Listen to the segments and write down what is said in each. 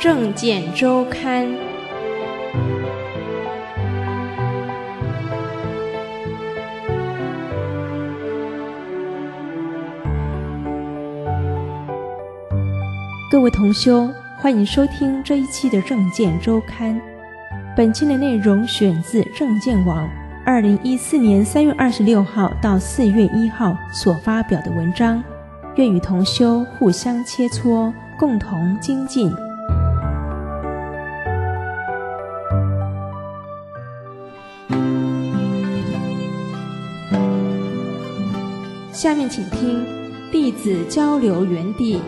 证件周刊》。各位同修，欢迎收听这一期的证件周刊。本期的内容选自证件网2014年3月26号到4月1号所发表的文章，愿与同修互相切磋，共同精进。下面请听弟子交流园地。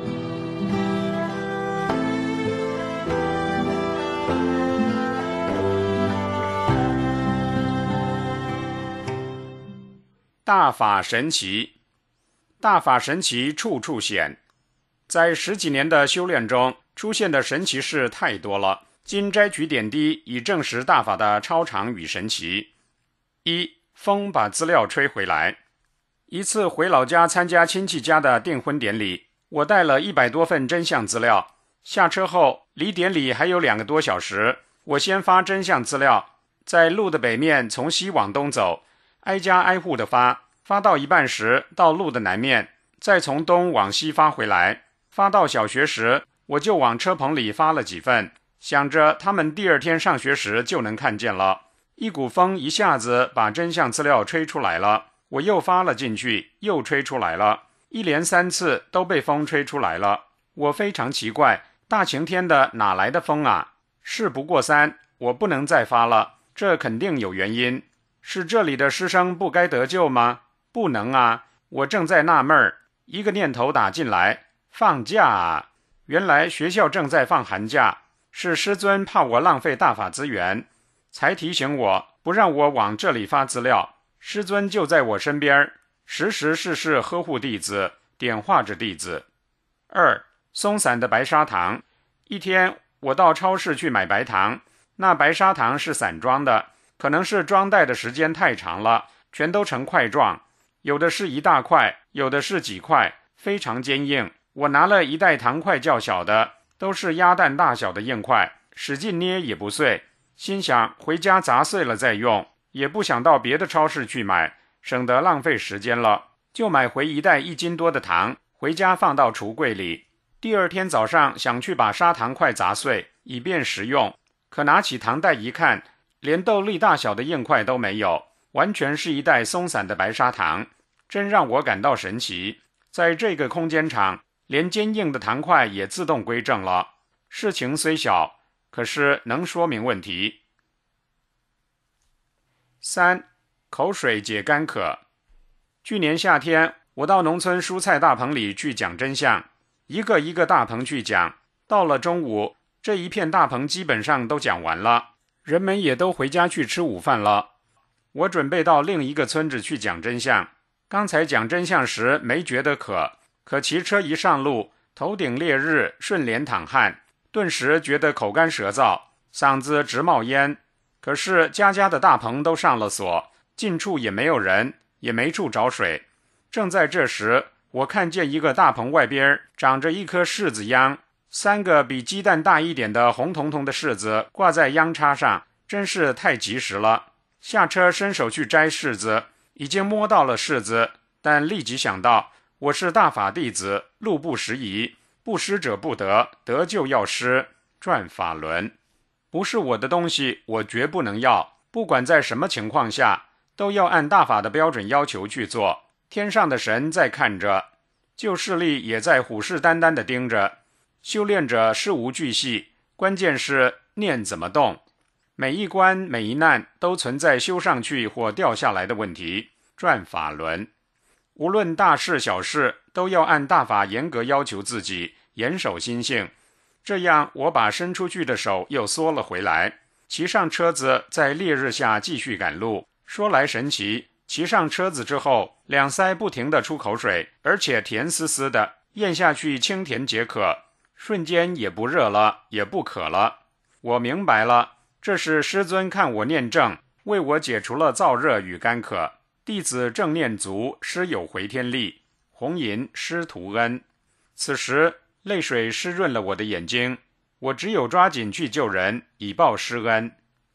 大法神奇，大法神奇处处显。在10几年的修炼中，出现的神奇事太多了。今摘取点滴，以证实大法的超常与神奇。一，风把资料吹回来。一次回老家参加亲戚家的订婚典礼，我带了100多份真相资料。下车后，离典礼还有2个多小时，我先发真相资料，在路的北面从西往东走，挨家挨户的发到一半时到路的南面，再从东往西发回来。发到小学时，我就往车棚里发了几份，想着他们第二天上学时就能看见了。一股风一下子把真相资料吹出来了，我又发了进去，又吹出来了，一连3次都被风吹出来了。我非常奇怪，大晴天的哪来的风啊？事不过3，我不能再发了，这肯定有原因。是这里的师生不该得救吗？不能啊！我正在纳闷，一个念头打进来，放假啊！原来学校正在放寒假，是师尊怕我浪费大法资源，才提醒我不让我往这里发资料。师尊就在我身边，时时事事呵护弟子，点化着弟子。2，松散的白砂糖。一天我到超市去买白糖，那白砂糖是散装的，可能是装袋的时间太长了，全都成块状，有的是一大块，有的是几块，非常坚硬。我拿了一袋糖块较小的，都是鸭蛋大小的硬块，使劲捏也不碎，心想回家砸碎了再用，也不想到别的超市去买，省得浪费时间了，就买回一袋1斤多的糖，回家放到橱柜里。第二天早上想去把砂糖块砸碎，以便食用，可拿起糖袋一看，连豆粒大小的硬块都没有，完全是一袋松散的白砂糖，真让我感到神奇。在这个空间场，连坚硬的糖块也自动归正了。事情虽小，可是能说明问题。3，口水解干渴。去年夏天，我到农村蔬菜大棚里去讲真相，一个一个大棚去讲，到了中午，这一片大棚基本上都讲完了，人们也都回家去吃午饭了。我准备到另一个村子去讲真相，刚才讲真相时没觉得渴，可骑车一上路，头顶烈日，顺脸淌汗，顿时觉得口干舌燥，嗓子直冒烟。可是家家的大棚都上了锁，近处也没有人，也没处找水。正在这时，我看见一个大棚外边长着一颗柿子秧，3个比鸡蛋大一点的红彤彤的柿子挂在秧插上，真是太及时了。下车伸手去摘柿子，已经摸到了柿子，但立即想到我是大法弟子，路不拾遗，不施者不得，得就要施，转法轮。不是我的东西，我绝不能要，不管在什么情况下，都要按大法的标准要求去做。天上的神在看着，旧势力也在虎视眈眈地盯着。修炼者事无巨细，关键是念怎么动。每一关每一难都存在修上去或掉下来的问题，转法轮。无论大事小事，都要按大法严格要求自己，严守心性。这样我把伸出去的手又缩了回来，骑上车子在烈日下继续赶路。说来神奇，骑上车子之后，两腮不停地出口水，而且甜丝丝的，咽下去清甜解渴，瞬间也不热了，也不渴了。我明白了，这是师尊看我念正，为我解除了燥热与干渴。弟子正念足，师有回天力，红银师徒恩。此时泪水湿润了我的眼睛， 我只有抓紧去救人，以报师恩。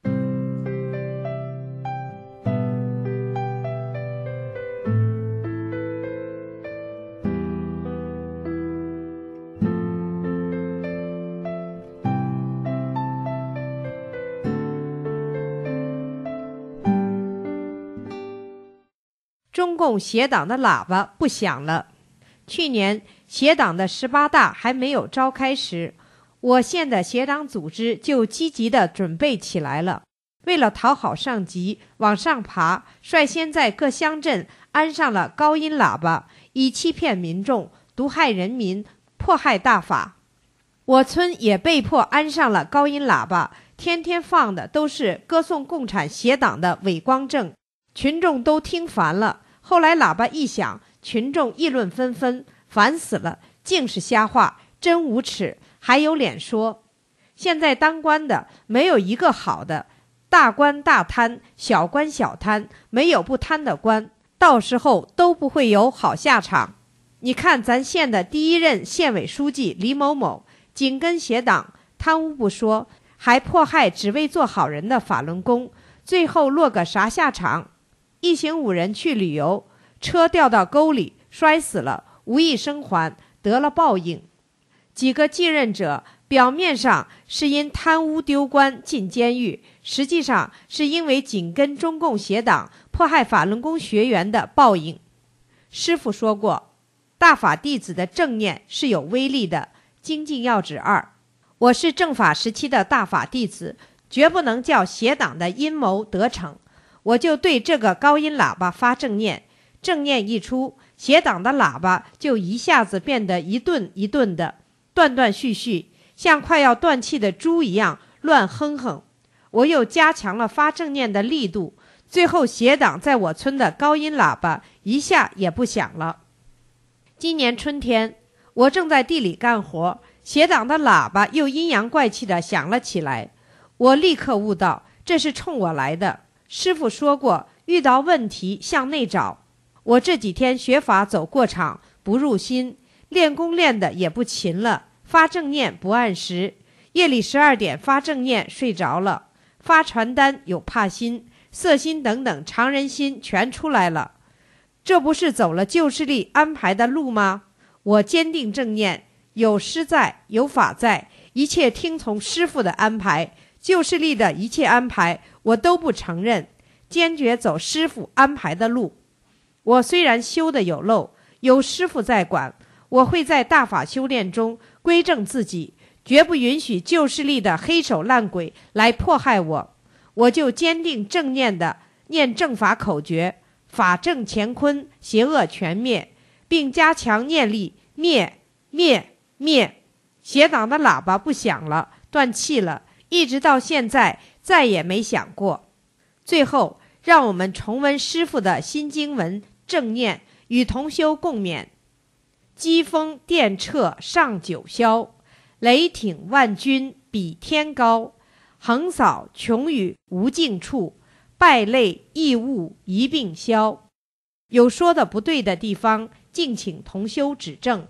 中共协党的喇叭不响了。去年协党的18大还没有召开时，我县的协党组织就积极地准备起来了。为了讨好上级，往上爬，率先在各乡镇安上了高音喇叭，以欺骗民众、毒害人民、迫害大法。我村也被迫安上了高音喇叭，天天放的都是歌颂共产协党的伪光正，群众都听烦了。后来喇叭一响，群众议论纷纷，烦死了，尽是瞎话，真无耻，还有脸说。现在当官的没有一个好的，大官大贪，小官小贪，没有不贪的官，到时候都不会有好下场。你看咱县的第一任县委书记李某某，紧跟协党，贪污不说，还迫害只为做好人的法轮功，最后落个啥下场？一行5人去旅游，车掉到沟里摔死了，无一生还，得了报应。几个继任者表面上是因贪污丢官进监狱，实际上是因为紧跟中共协党迫害法轮功学员的报应。师父说过，大法弟子的正念是有威力的。精进要旨2，我是正法时期的大法弟子，绝不能叫协党的阴谋得逞。我就对这个高音喇叭发正念，正念一出，协党的喇叭就一下子变得一顿一顿的，断断续续，像快要断气的猪一样乱哼哼。我又加强了发正念的力度，最后协党在我村的高音喇叭一下也不响了。今年春天，我正在地里干活，协党的喇叭又阴阳怪气地响了起来。我立刻悟到，这是冲我来的。师父说过，遇到问题向内找。我这几天学法走过场，不入心，练功练的也不勤了，发正念不按时，夜里12点发正念睡着了，发传单有怕心、色心等等常人心全出来了。这不是走了旧势力安排的路吗？我坚定正念，有师在，有法在，一切听从师父的安排，旧势力的一切安排我都不承认，坚决走师父安排的路。我虽然修的有漏，有师父在管，我会在大法修炼中归正自己，绝不允许旧势力的黑手烂鬼来迫害我。我就坚定正念的念正法口诀，法正乾坤，邪恶全灭，并加强念力，灭灭灭。协党的喇叭不响了，断气了，一直到现在再也没响过。最后，让我们重温师父的新经文正念，与同修共勉。疾风电掣上九霄，雷挺万钧比天高，横扫穷宇无尽处，败类异物一并消。有说的不对的地方，敬请同修指正。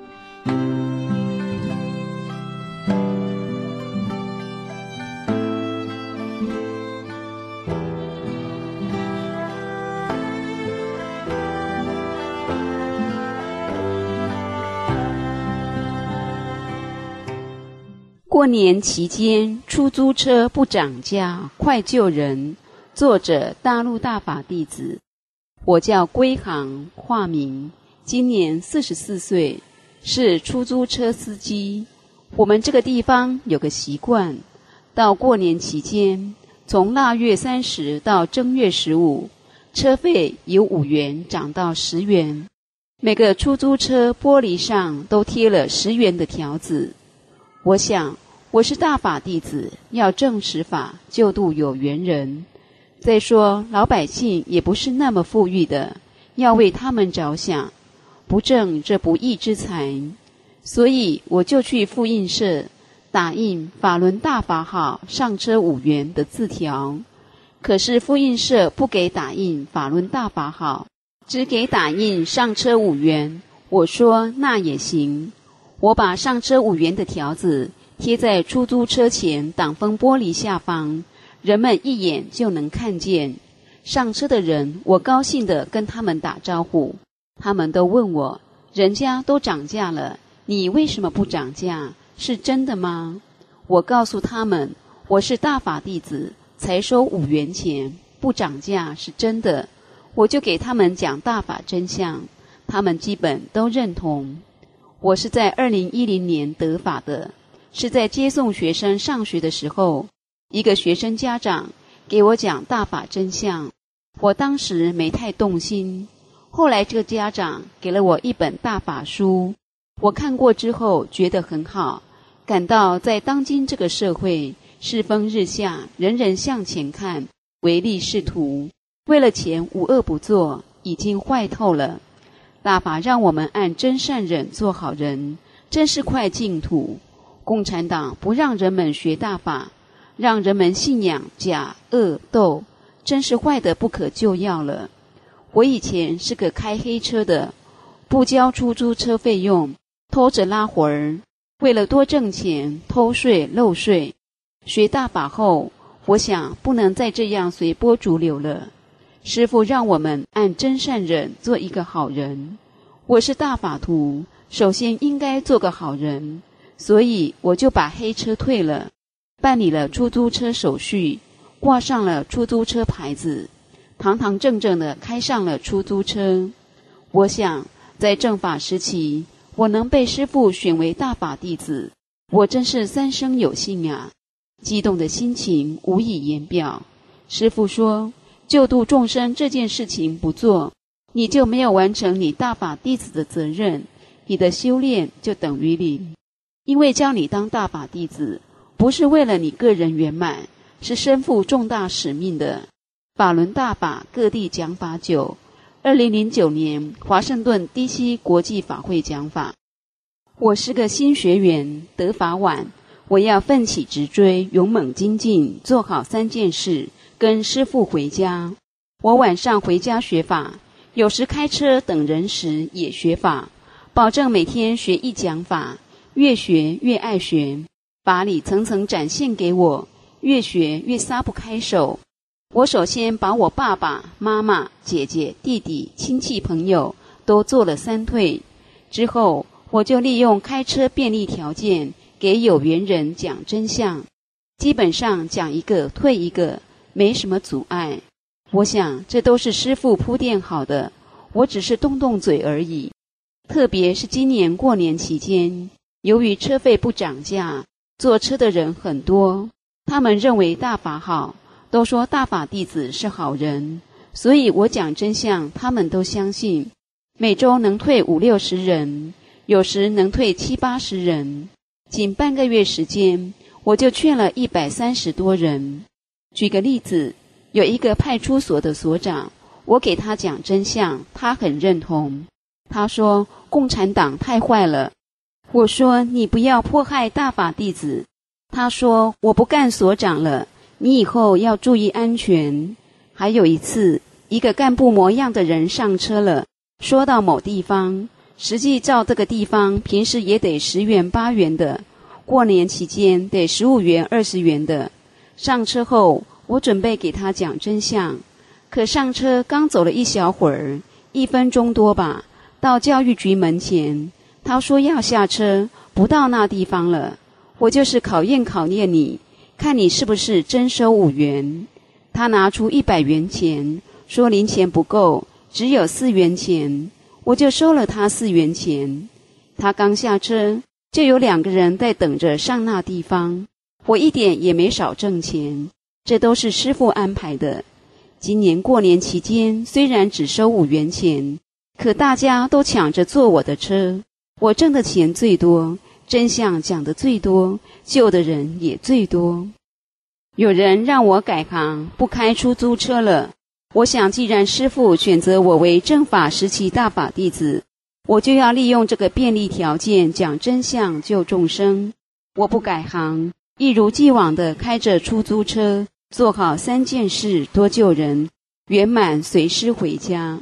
过年期间，出租车不涨价，快救人。作者：大陆大法弟子。我叫归航，化名，今年44岁，是出租车司机。我们这个地方有个习惯，到过年期间，从腊月30到正月15，车费由5元涨到10元。每个出租车玻璃上都贴了10元的条子。我想，我是大法弟子，要正实法，救度有缘人。再说，老百姓也不是那么富裕的，要为他们着想，不挣这不义之财。所以我就去复印社打印法轮大法好，上车5元的字条。可是复印社不给打印法轮大法好，只给打印上车5元。我说那也行。我把上车5元的条子贴在出租车前挡风玻璃下方，人们一眼就能看见。上车的人，我高兴地跟他们打招呼，他们都问我，人家都涨价了，你为什么不涨价？是真的吗？我告诉他们，我是大法弟子，才收5元钱，不涨价是真的。我就给他们讲大法真相，他们基本都认同。我是在2010年得法的，是在接送学生上学的时候，一个学生家长给我讲大法真相，我当时没太动心。后来这个家长给了我一本大法书，我看过之后觉得很好，感到在当今这个社会，世风日下，人人向前看，唯利是图，为了钱无恶不作，已经坏透了。大法让我们按真善忍做好人，真是块净土。共产党不让人们学大法，让人们信仰假恶斗，真是坏得不可救药了。我以前是个开黑车的，不交出租车费用，偷着拉活儿，为了多挣钱，偷税漏税。学大法后，我想不能再这样随波逐流了。师父让我们按真善忍做一个好人，我是大法徒，首先应该做个好人，所以我就把黑车退了，办理了出租车手续，挂上了出租车牌子，堂堂正正地开上了出租车。我想在正法时期，我能被师父选为大法弟子，我真是三生有幸啊，激动的心情无以言表。师父说，救度众生这件事情不做，你就没有完成你大法弟子的责任，你的修炼就等于零。因为教你当大法弟子，不是为了你个人圆满，是身负重大使命的。法轮大法各地讲法久，2009年华盛顿 DC 国际法会讲法。我是个新学员，得法晚，我要奋起直追，勇猛精进，做好3件事，跟师父回家。我晚上回家学法，有时开车等人时也学法，保证每天学1讲法，越学越爱学，法理层层展现给我，越学越撒不开手。我首先把我爸爸妈妈、姐姐、弟弟、亲戚朋友都做了3退，之后我就利用开车便利条件给有缘人讲真相，基本上讲一个退一个，没什么阻碍。我想这都是师父铺垫好的，我只是动动嘴而已。特别是今年过年期间，由于车费不涨价，坐车的人很多，他们认为大法好，都说大法弟子是好人，所以我讲真相，他们都相信。每周能退50-60人，有时能退70-80人，仅半个月时间，我就劝了130多人。举个例子，有一个派出所的所长，我给他讲真相，他很认同。他说共产党太坏了。我说你不要迫害大法弟子。他说我不干所长了，你以后要注意安全。还有一次，一个干部模样的人上车了，说到某地方，实际照这个地方平时也得10元8元的，过年期间得15元20元的。上车后，我准备给他讲真相，可上车刚走了一小会儿，1分钟多吧，到教育局门前，他说要下车，不到那地方了。我就是考验你，看你是不是真收5元。他拿出100元钱，说零钱不够，只有4元钱，我就收了他4元钱。他刚下车，就有2个人在等着上那地方，我一点也没少挣钱，这都是师父安排的。今年过年期间，虽然只收5元钱，可大家都抢着坐我的车，我挣的钱最多，真相讲的最多，救的人也最多。有人让我改行，不开出租车了。我想既然师父选择我为正法时期大法弟子，我就要利用这个便利条件讲真相救众生。我不改行，一如既往地开着出租车，做好3件事，多救人，圆满随师回家。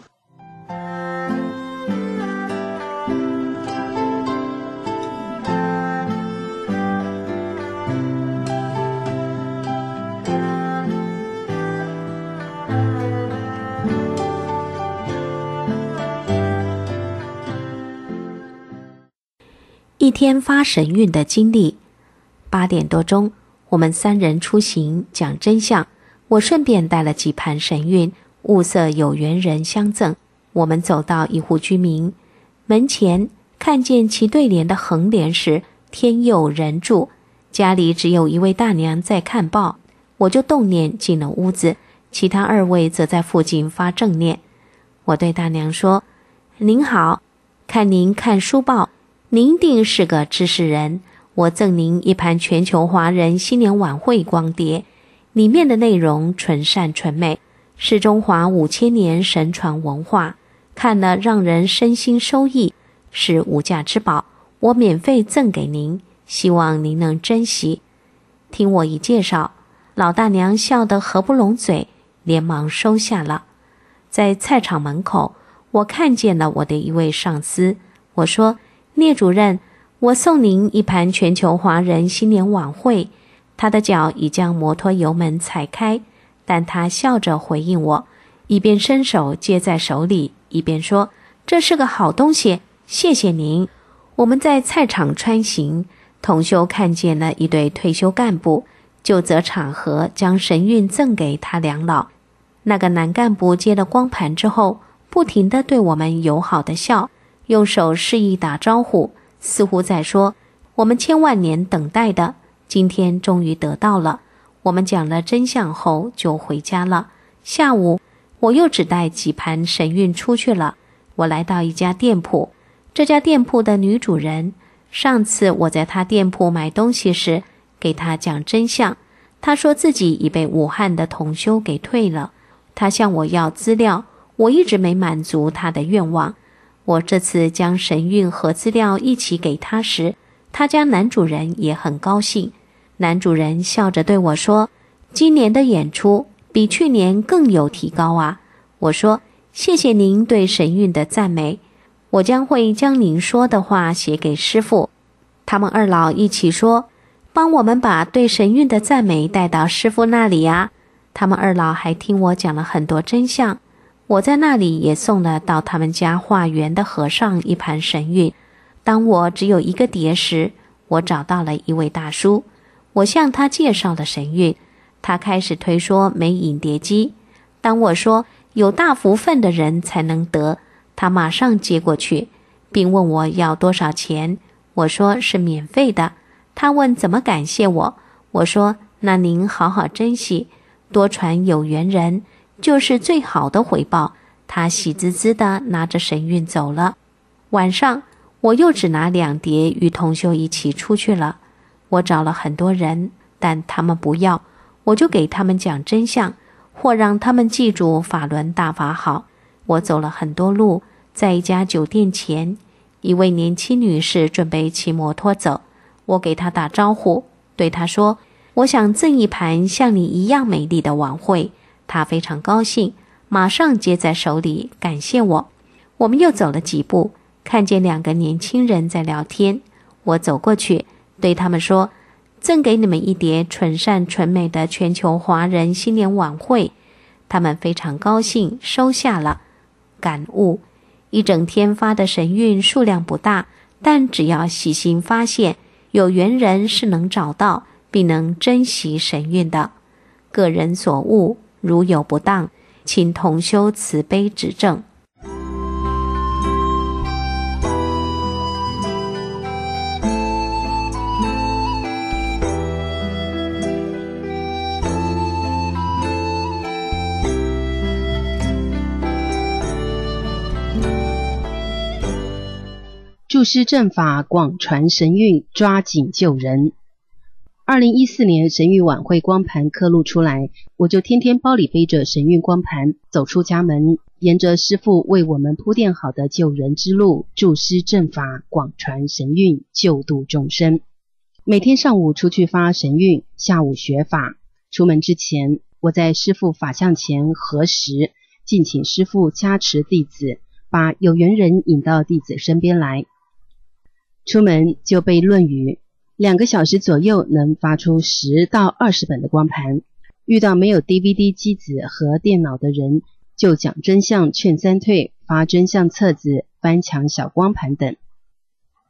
一天发神韵的经历。8点多钟，我们3人出行讲真相，我顺便带了几盘神韵，物色有缘人相赠。我们走到一户居民门前，看见其对联的横联是天佑人助，家里只有一位大娘在看报，我就动念进了屋子，其他2位则在附近发正念。我对大娘说：您好，看您看书报，您定是个知识人，我赠您一盘全球华人新年晚会光碟，里面的内容纯善纯美，是中华5000年神传文化，看了让人身心受益，是无价之宝，我免费赠给您，希望您能珍惜。听我一介绍，老大娘笑得合不拢嘴，连忙收下了。在菜场门口，我看见了我的一位上司，我说：聂主任，我送您一盘全球华人新年晚会。他的脚已将摩托油门踩开，但他笑着回应我，一边伸手接在手里，一边说：这是个好东西，谢谢您。我们在菜场穿行，同修看见了一对退休干部，就择场合将神韵赠给他两老。那个男干部接了光盘之后，不停地对我们友好地笑，用手示意打招呼，似乎在说：我们千万年等待的，今天终于得到了。我们讲了真相后就回家了。下午我又只带几盘神韵出去了。我来到一家店铺，这家店铺的女主人，上次我在她店铺买东西时给她讲真相，她说自己已被武汉的同修给退了。她向我要资料，我一直没满足她的愿望。我这次将神韵和资料一起给她时，她家男主人也很高兴。男主人笑着对我说：今年的演出比去年更有提高啊。我说：谢谢您对神韵的赞美，我将会将您说的话写给师父。他们2老一起说：帮我们把对神韵的赞美带到师父那里啊。他们2老还听我讲了很多真相。我在那里也送了到他们家化缘的和尚一盘神韵。当我只有一个碟时，我找到了一位大叔，我向他介绍了神韵。他开始推说没影碟机，当我说有大福分的人才能得，他马上接过去，并问我要多少钱。我说是免费的。他问怎么感谢我，我说那您好好珍惜，多传有缘人，就是最好的回报。他喜滋滋地拿着神韵走了。晚上我又只拿2碟与同修一起出去了。我找了很多人，但他们不要，我就给他们讲真相，或让他们记住法轮大法好。我走了很多路，在一家酒店前，一位年轻女士准备骑摩托走，我给她打招呼，对她说：我想赠一盘像你一样美丽的晚会。她非常高兴，马上接在手里感谢我。我们又走了几步，看见2个年轻人在聊天，我走过去对他们说：赠给你们一碟纯善纯美的全球华人新年晚会。他们非常高兴，收下了。感悟：一整天发的神韵数量不大，但只要细心发现，有缘人是能找到并能珍惜神韵的。个人所悟，如有不当，请同修慈悲指正。 注师正法，广传神韵，抓紧救人。2014年神韵晚会光盘刻录出来，我就天天包里背着神韵光盘，走出家门，沿着师父为我们铺垫好的救人之路，注师正法，广传神韵，救度众生。每天上午出去发神韵，下午学法。出门之前，我在师父法像前合十，敬请师父加持弟子，把有缘人引到弟子身边来。出门就背论语，2个小时左右能发出10到20本的光盘。遇到没有 DVD 机子和电脑的人，就讲真相劝3退，发真相册子，翻墙小光盘等。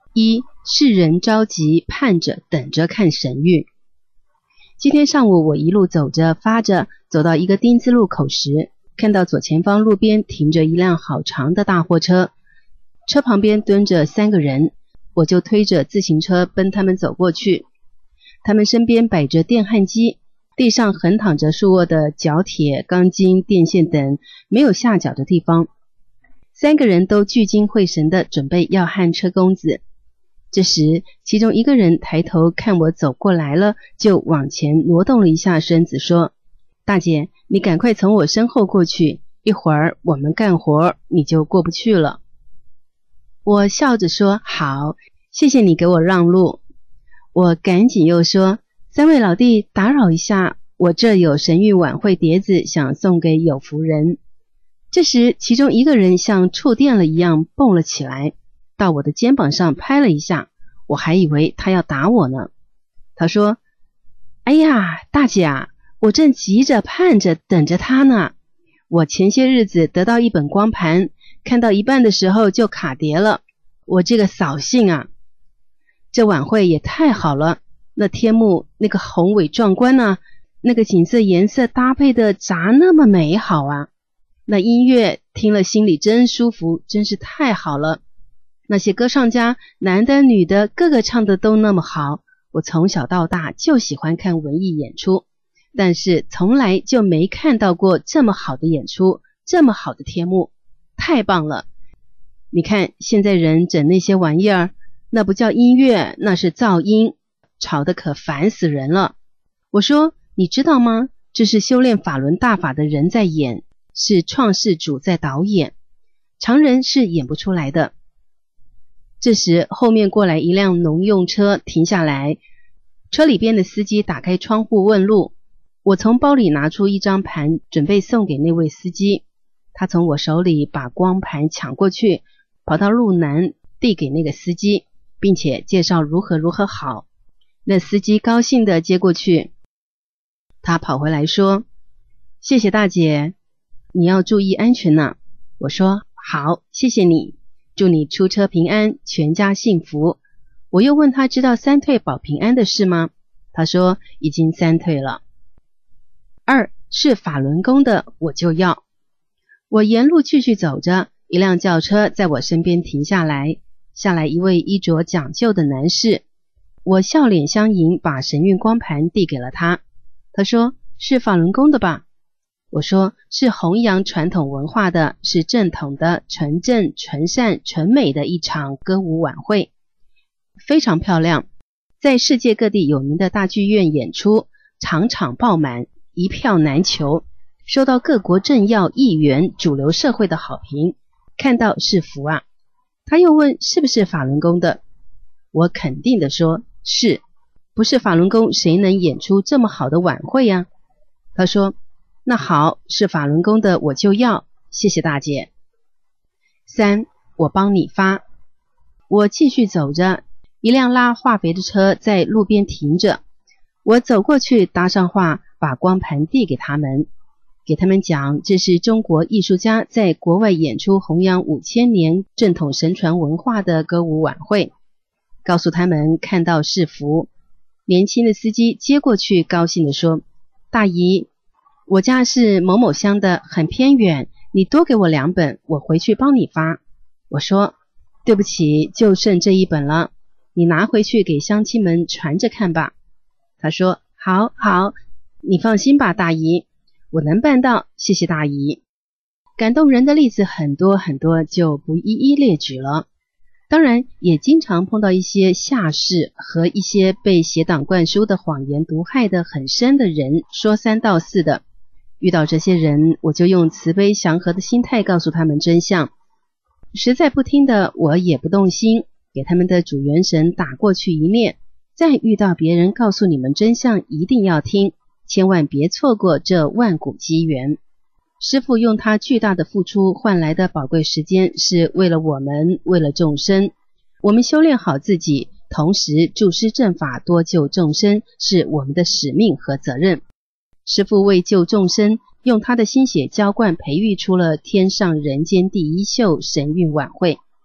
一，世人着急盼着等着看神谕。今天上午我一路走着发着，走到一个丁字路口时，看到左前方路边停着一辆好长的大货车，车旁边蹲着3个人，我就推着自行车奔他们走过去。他们身边摆着电焊机，地上横躺着数摞的角铁、钢筋、电线等没有下脚的地方。3个人都聚精会神地准备要焊车弓子。这时其中一个人抬头看我走过来了，就往前挪动了一下身子说，大姐，你赶快从我身后过去，一会儿我们干活你就过不去了。我笑着说，好，谢谢你给我让路。我赶紧又说，3位老弟打扰一下，我这有神谕晚会碟子想送给有福人。这时其中一个人像触电了一样蹦了起来，到我的肩膀上拍了一下，我还以为他要打我呢。他说，哎呀，大姐啊，我正急着盼着等着他呢。我前些日子得到一本光盘，看到一半的时候就卡碟了，我这个扫兴啊。这晚会也太好了，那天幕那个宏伟壮观啊，那个景色颜色搭配的咋那么美好啊，那音乐听了心里真舒服，真是太好了。那些歌唱家男的女的个个唱的都那么好，我从小到大就喜欢看文艺演出，但是从来就没看到过这么好的演出，这么好的天幕，太棒了。你看现在人整那些玩意儿，那不叫音乐，那是噪音，吵得可烦死人了。我说，你知道吗？这是修炼法轮大法的人在演，是创世主在导演，常人是演不出来的。这时后面过来一辆农用车停下来，车里边的司机打开窗户问路。我从包里拿出一张盘准备送给那位司机，他从我手里把光盘抢过去，跑到路南递给那个司机，并且介绍如何如何好。那司机高兴地接过去，他跑回来说，谢谢大姐，你要注意安全呢。我说，好，谢谢你，祝你出车平安，全家幸福。我又问他知道3退保平安的事吗？他说已经3退了。2是法轮功的我就要。我沿路继续走着，一辆轿车在我身边停下来，下来一位衣着讲究的男士。我笑脸相迎，把神韵光盘递给了他。他说，是法轮功的吧？我说，是弘扬传统文化的，是正统的，纯正纯善纯美的一场歌舞晚会，非常漂亮，在世界各地有名的大剧院演出，场场爆满，一票难求，受到各国政要议员主流社会的好评，看到是福啊。他又问是不是法轮功的，我肯定地说是，不是法轮功谁能演出这么好的晚会呀？他说，那好，是法轮功的我就要，谢谢大姐。3我帮你发。我继续走着，一辆拉化肥的车在路边停着，我走过去搭上话，把光盘递给他们，给他们讲这是中国艺术家在国外演出弘扬5000年正统神传文化的歌舞晚会，告诉他们看到是福。年轻的司机接过去高兴地说，大姨，我家是某某乡的，很偏远，你多给我2本，我回去帮你发。我说，对不起，就剩这1本了，你拿回去给乡亲们传着看吧。他说，好好，你放心吧大姨，我能办到，谢谢大姨。感动人的例子很多很多，就不一一列举了。当然也经常碰到一些下士和一些被邪党灌输的谎言毒害的很深的人，说3道4的。遇到这些人，我就用慈悲祥和的心态告诉他们真相，实在不听的我也不动心，给他们的主元神打过去一念。再遇到别人告诉你们真相，一定要听，千万别错过这万古机缘。师父用他巨大的付出换来的宝贵时间，是为了我们，为了众生。我们修炼好自己，同时助施正法，多救众生，是我们的使命和责任。师父为救众生，用他的心血浇灌培育出了天上人间第一秀神韵晚会。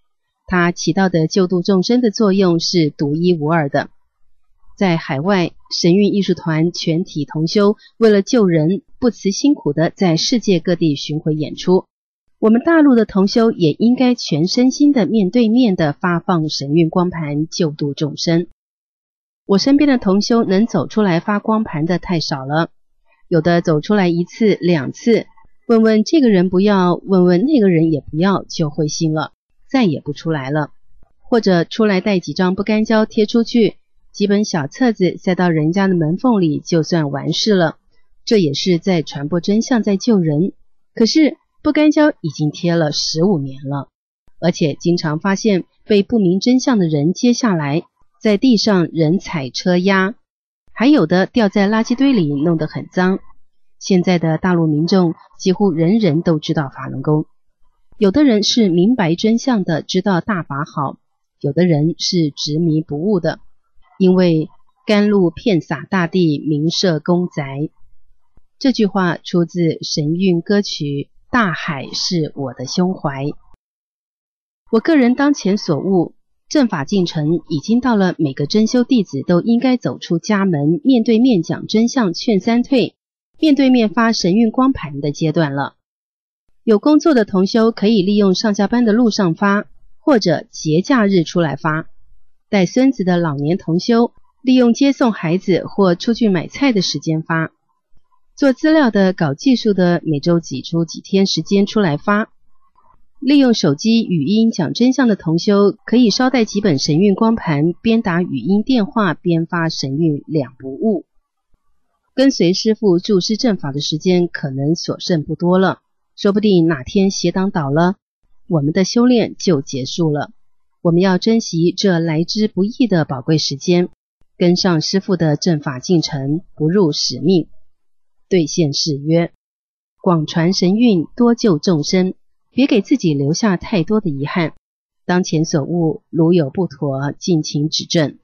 它起到的救度众生的作用是独一无二的。在海外，神韵艺术团全体同修为了救人，不辞辛苦地在世界各地巡回演出。我们大陆的同修也应该全身心的面对面的发放神韵光盘，救度众生。我身边的同修能走出来发光盘的太少了，有的走出来1次2次，问问这个人不要，问问那个人也不要，就灰心了，再也不出来了。或者出来带几张不干胶贴出去，几本小册子塞到人家的门缝里，就算完事了。这也是在传播真相，在救人。可是不干胶已经贴了15年了，而且经常发现被不明真相的人接下来，在地上人踩车压，还有的掉在垃圾堆里，弄得很脏。现在的大陆民众几乎人人都知道法轮功，有的人是明白真相的，知道大法好，有的人是执迷不悟的，因为甘露遍洒大地，民设公宅。这句话出自神韵歌曲《大海是我的胸怀》。我个人当前所悟，正法进程已经到了每个真修弟子都应该走出家门，面对面讲真相，劝三退，面对面发神韵光盘的阶段了。有工作的同修可以利用上下班的路上发，或者节假日出来发。带孙子的老年同修利用接送孩子或出去买菜的时间发。做资料的、搞技术的，每周挤出几天时间出来发。利用手机语音讲真相的同修可以捎带几本神韵光盘，边打语音电话边发神韵，两不误。跟随师父注师正法的时间可能所剩不多了，说不定哪天邪党倒了，我们的修炼就结束了。我们要珍惜这来之不易的宝贵时间，跟上师父的正法进程，不辱使命，兑现誓约，广传神韵，多救众生，别给自己留下太多的遗憾。当前所悟，如有不妥，敬请指正。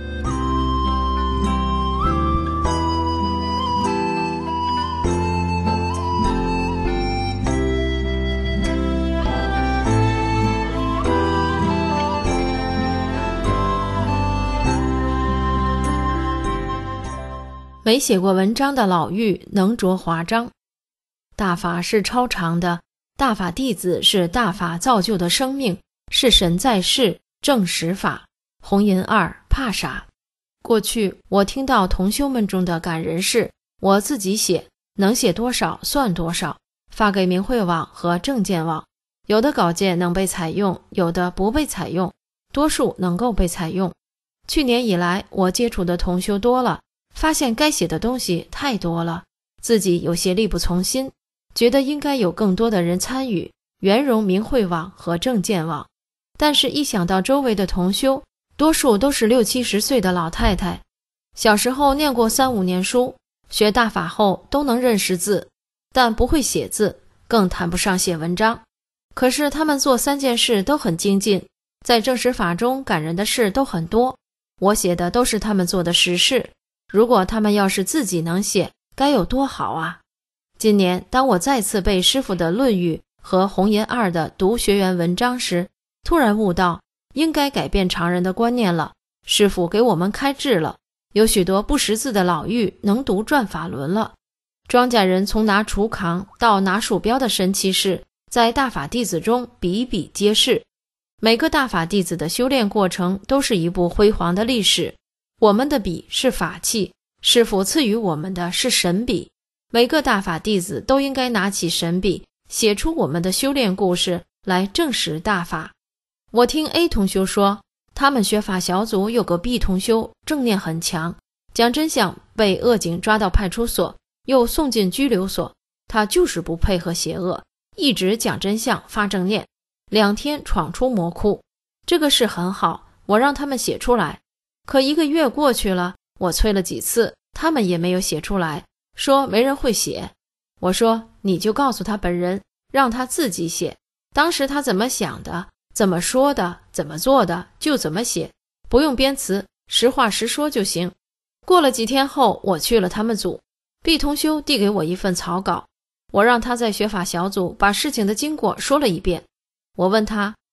没写过文章的老妪能着华章。大法是超常的，大法弟子是大法造就的生命，是神在世正实法。红银二怕啥？过去我听到同修们中的感人事，我自己写，能写多少算多少，发给明慧网和正见网。有的稿件能被采用，有的不被采用，多数能够被采用。去年以来，我接触的同修多了，发现该写的东西太多了，自己有些力不从心，觉得应该有更多的人参与，圆融明慧网和正见网。但是一想到周围的同修，多数都是60、70岁的老太太，小时候念过3、5年书，学大法后都能认识字，但不会写字，更谈不上写文章。可是他们做3件事都很精进，在正实法中感人的事都很多，我写的都是他们做的实事。如果他们要是自己能写，该有多好啊！今年当我再次背师父的《论语》和红银二的读学员文章时，突然悟到应该改变常人的观念了。师父给我们开智了，有许多不识字的老妪能读转法轮了。庄稼人从拿锄扛到拿鼠标的神奇事，在大法弟子中比比皆是。每个大法弟子的修炼过程都是一部辉煌的历史。我们的笔是法器，师父赐予我们的是神笔。每个大法弟子都应该拿起神笔，写出我们的修炼故事来证实大法。我听 A 同修说，他们学法小组有个 B 同修正念很强，讲真相被恶警抓到派出所，又送进拘留所，他就是不配合邪恶，一直讲真相发正念，2天闯出魔窟。这个事很好，我让他们写出来。可1个月过去了，我催了几次，他们也没有写出来，说没人会写。我说你就告诉他本人，让他自己写，当时他怎么想的，怎么说的，怎么做的，就怎么写，不用编词，实话实说就行。过了几天后，我去了他们组， B 同修递给我一份草稿，我让他在学法小组把事情的经过说了一遍。我问他，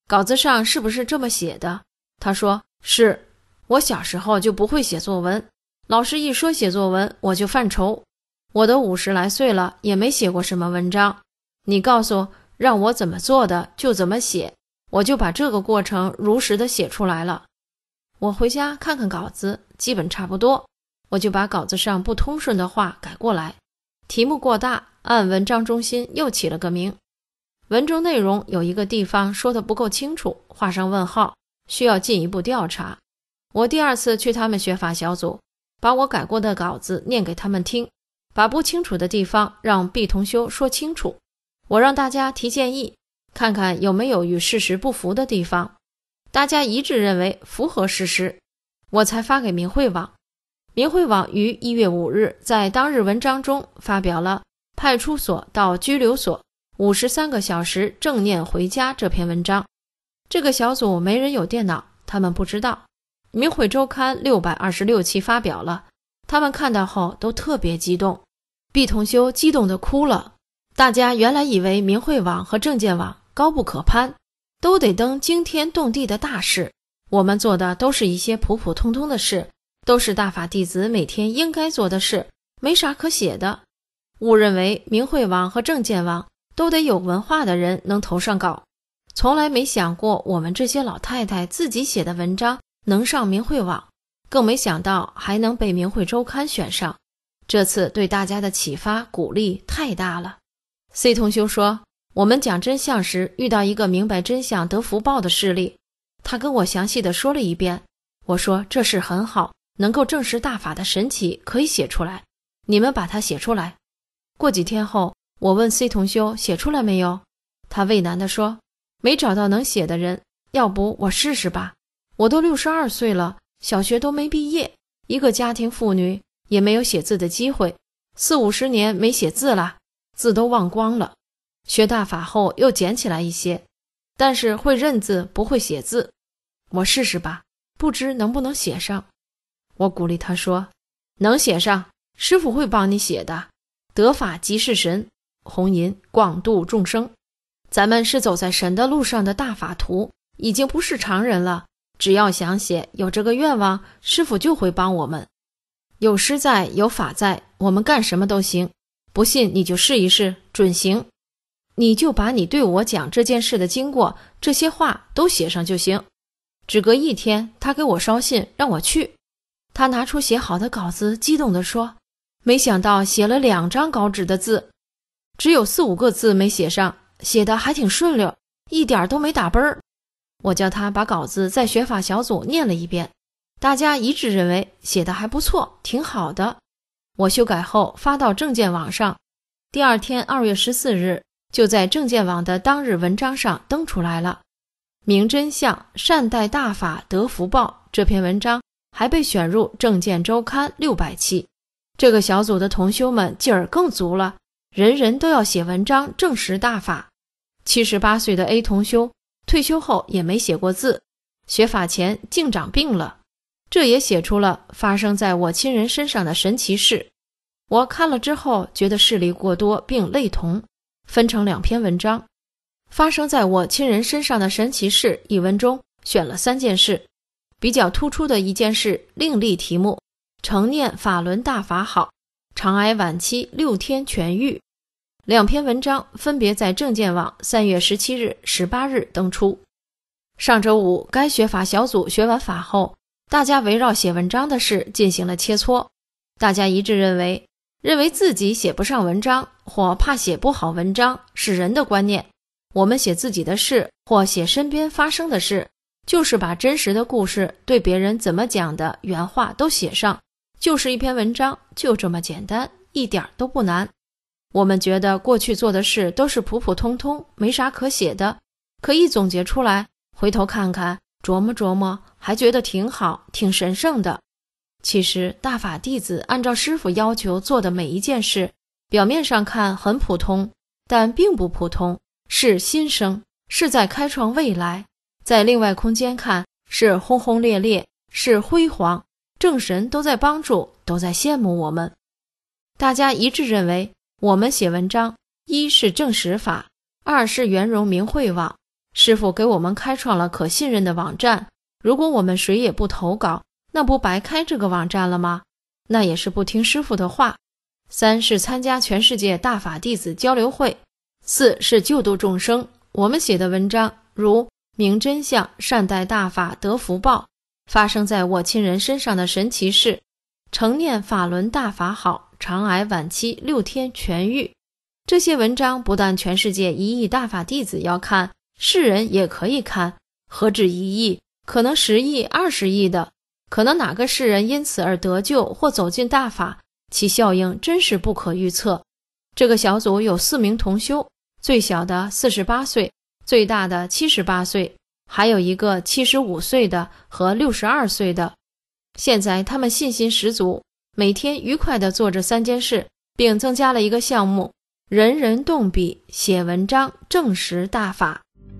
稿子上是不是这么写的？他说是。我小时候就不会写作文，老师一说写作文我就犯愁。我都50来岁了，也没写过什么文章。你告诉让我怎么做的就怎么写，我就把这个过程如实的写出来了。我回家看看稿子，基本差不多，我就把稿子上不通顺的话改过来，题目过大，按文章中心又起了个名。文中内容有一个地方说的不够清楚，画上问号，需要进一步调查。我第2次去他们学法小组，把我改过的稿子念给他们听，把不清楚的地方让毕同修说清楚。我让大家提建议，看看有没有与事实不符的地方。大家一致认为符合事实，我才发给明慧网。明慧网于1月5日在当日文章中发表了派出所到拘留所53个小时正念回家这篇文章。这个小组没人有电脑，他们不知道。明慧周刊626期发表了，他们看到后都特别激动，毕同修激动地哭了。大家原来以为明慧网和正见网高不可攀，都得登惊天动地的大事，我们做的都是一些普普通通的事，都是大法弟子每天应该做的事，没啥可写的。误认为明慧网和正见网都得有文化的人能投上稿，从来没想过我们这些老太太自己写的文章能上明慧网，更没想到还能被明慧周刊选上。这次对大家的启发鼓励太大了。 C 同修说，我们讲真相时遇到一个明白真相得福报的事例，他跟我详细的说了一遍。我说这事很好，能够证实大法的神奇，可以写出来，你们把它写出来。过几天后，我问 C 同修写出来没有，他畏难地说没找到能写的人，要不我试试吧。我都62岁了，小学都没毕业，一个家庭妇女，也没有写字的机会，40-50年没写字了，字都忘光了。学大法后又捡起来一些，但是会认字不会写字，我试试吧，不知能不能写上。我鼓励他说，能写上，师父会帮你写的，得法即是神，弘淫广度众生。咱们是走在神的路上的大法徒，已经不是常人了，只要想写，有这个愿望，师父就会帮我们。有师在，有法在，我们干什么都行。不信你就试一试，准行。你就把你对我讲这件事的经过，这些话都写上就行。只隔1天，他给我捎信让我去。他拿出写好的稿子，激动地说，没想到写了2张稿纸的字，只有4-5个字没写上，写得还挺顺溜，一点都没打奔儿。我叫他把稿子在学法小组念了一遍，大家一致认为写得还不错，挺好的。我修改后发到正见网上，第2天2月14日就在正见网的当日文章上登出来了。明真相，善待大法得福报，这篇文章还被选入正见周刊600期。这个小组的同修们劲儿更足了，人人都要写文章证实大法。78岁的 A 同修退休后也没写过字，学法前竟长病了，这也写出了发生在我亲人身上的神奇事。我看了之后觉得事例过多并类同，分成2篇文章。发生在我亲人身上的神奇事一文中选了3件事，比较突出的一件事另立题目，承念法轮大法好，肠癌晚期6天痊愈。2篇文章分别在正见网3月17日、18日登出。上周五，该学法小组学完法后，大家围绕写文章的事进行了切磋。大家一致认为自己写不上文章或怕写不好文章是人的观念。我们写自己的事或写身边发生的事，就是把真实的故事对别人怎么讲的原话都写上，就是一篇文章，就这么简单，一点都不难。我们觉得过去做的事都是普普通通，没啥可写的，可以总结出来，回头看看，琢磨琢磨，还觉得挺好，挺神圣的。其实大法弟子按照师父要求做的每一件事，表面上看很普通，但并不普通，是新生，是在开创未来。在另外空间看，是轰轰烈烈，是辉煌，正神都在帮助，都在羡慕我们。大家一致认为，我们写文章，1是正实法，2是圆融明慧网， 师父给我们开创了可信任的网站，如果我们谁也不投稿，那不白开这个网站了吗？那也是不听师父的话。3是参加全世界大法弟子交流会。4是救度众生。我们写的文章如明真相、善待大法、得福报，发生在我亲人身上的神奇事，承念法轮大法好，肠癌晚期6天痊愈。这些文章不但全世界1亿大法弟子要看，世人也可以看，何止1亿，可能10亿、20亿的，可能哪个世人因此而得救或走进大法，其效应真是不可预测。这个小组有4名同修，最小的48岁，最大的78岁，还有一个75岁的和62岁的。现在他们信心十足，每天愉快地做着3件事，并增加了一个项目，人人动笔写文章证实大法。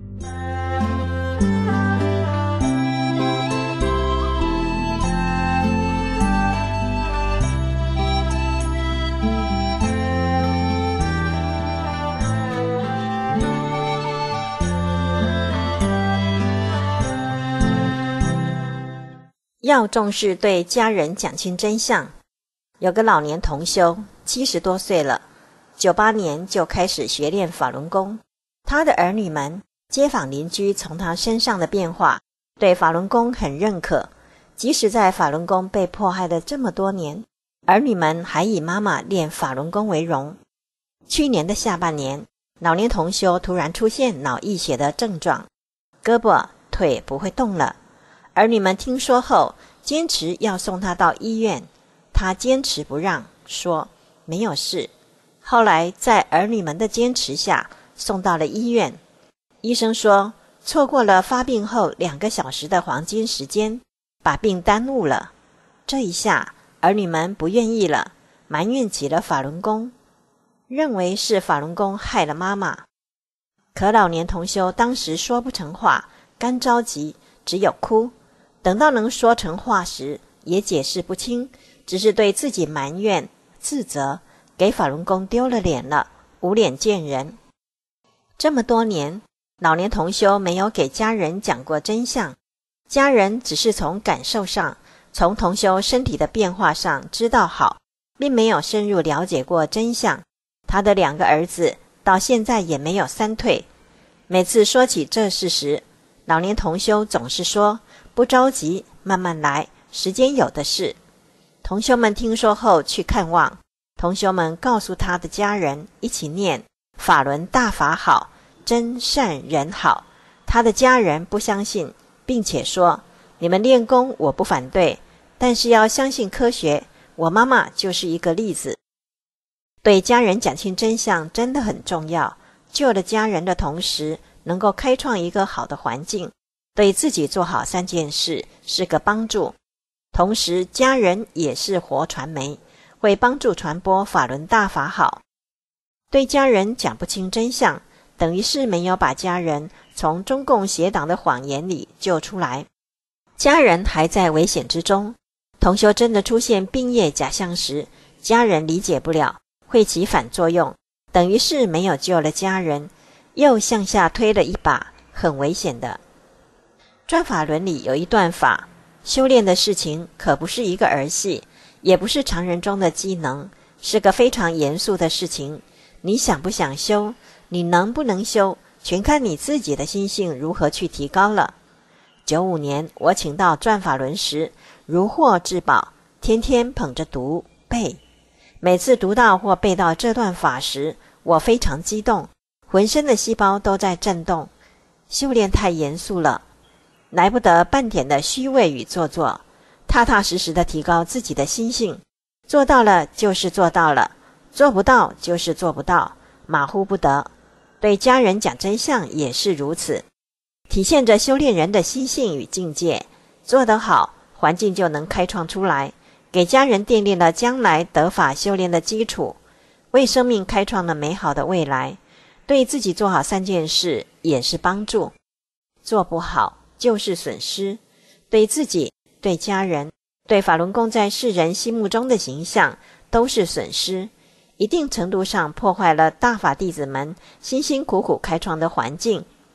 要重视对家人讲清真相。有个老年同修70多岁了，98年就开始学练法轮功。他的儿女们、街坊邻居从他身上的变化，对法轮功很认可。即使在法轮功被迫害了这么多年，儿女们还以妈妈练法轮功为荣。去年的下半年，老年同修突然出现脑溢血的症状，胳膊、腿不会动了。儿女们听说后，坚持要送他到医院，他坚持不让，说没有事。后来在儿女们的坚持下，送到了医院。医生说，错过了发病后2个小时的黄金时间，把病耽误了。这一下，儿女们不愿意了，埋怨起了法轮功，认为是法轮功害了妈妈。可老年同修当时说不成话，干着急，只有哭。等到能说成话时，也解释不清，只是对自己埋怨、自责，给法轮功丢了脸了，无脸见人。这么多年，老年同修没有给家人讲过真相，家人只是从感受上，从同修身体的变化上知道好，并没有深入了解过真相。他的2个儿子到现在也没有3退。每次说起这事时，老年同修总是说不着急，慢慢来，时间有的是。同修们听说后去看望，同修们告诉他的家人一起念法轮大法好，真善人好。他的家人不相信，并且说，你们练功我不反对，但是要相信科学，我妈妈就是一个例子。对家人讲清真相真的很重要，救了家人的同时，能够开创一个好的环境，对自己做好3件事是个帮助。同时家人也是活传媒，会帮助传播法轮大法好。对家人讲不清真相，等于是没有把家人从中共邪党的谎言里救出来，家人还在危险之中。同修真的出现病业假象时，家人理解不了，会起反作用，等于是没有救了家人，又向下推了一把，很危险的。转法轮里有一段法，修炼的事情可不是一个儿戏，也不是常人中的技能，是个非常严肃的事情。你想不想修，你能不能修，全看你自己的心性如何去提高了。95年我请到转法轮时，如获至宝，天天捧着读背。每次读到或背到这段法时，我非常激动，浑身的细胞都在震动。修炼太严肃了，来不得半点的虚伪与做作，踏踏实实的提高自己的心性，做到了就是做到了，做不到就是做不到，马虎不得。对家人讲真相也是如此，体现着修炼人的心性与境界，做得好，环境就能开创出来，给家人奠定了将来得法修炼的基础，为生命开创了美好的未来。对自己做好3件事也是帮助，做不好就是损失，对自己、对家人、对法轮功在世人心目中的形象都是损失，一定程度上破坏了大法弟子们辛辛苦苦开创的环境。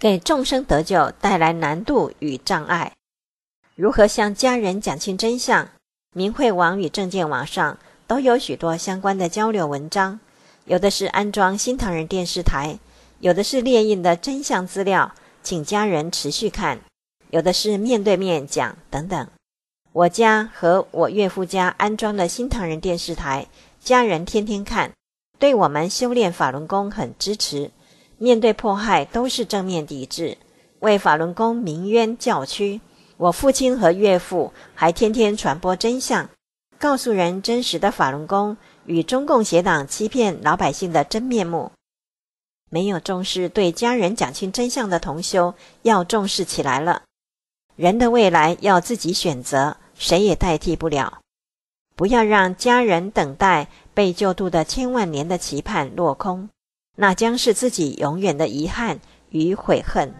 给众生得救带来难度与障碍。如何向家人讲清真相？明慧网与正见网上都有许多相关的交流文章，有的是安装新唐人电视台，有的是列印的真相资料，请家人持续看，有的是面对面讲等等。我家和我岳父家安装了新唐人电视台，家人天天看，对我们修炼法轮功很支持，面对迫害都是正面抵制，为法轮功鸣冤叫屈。我父亲和岳父还天天传播真相，告诉人真实的法轮功与中共邪党欺骗老百姓的真面目。没有重视对家人讲清真相的同修要重视起来了。人的未来要自己选择，谁也代替不了。不要让家人等待被救度的千万年的期盼落空，那将是自己永远的遗憾与悔恨。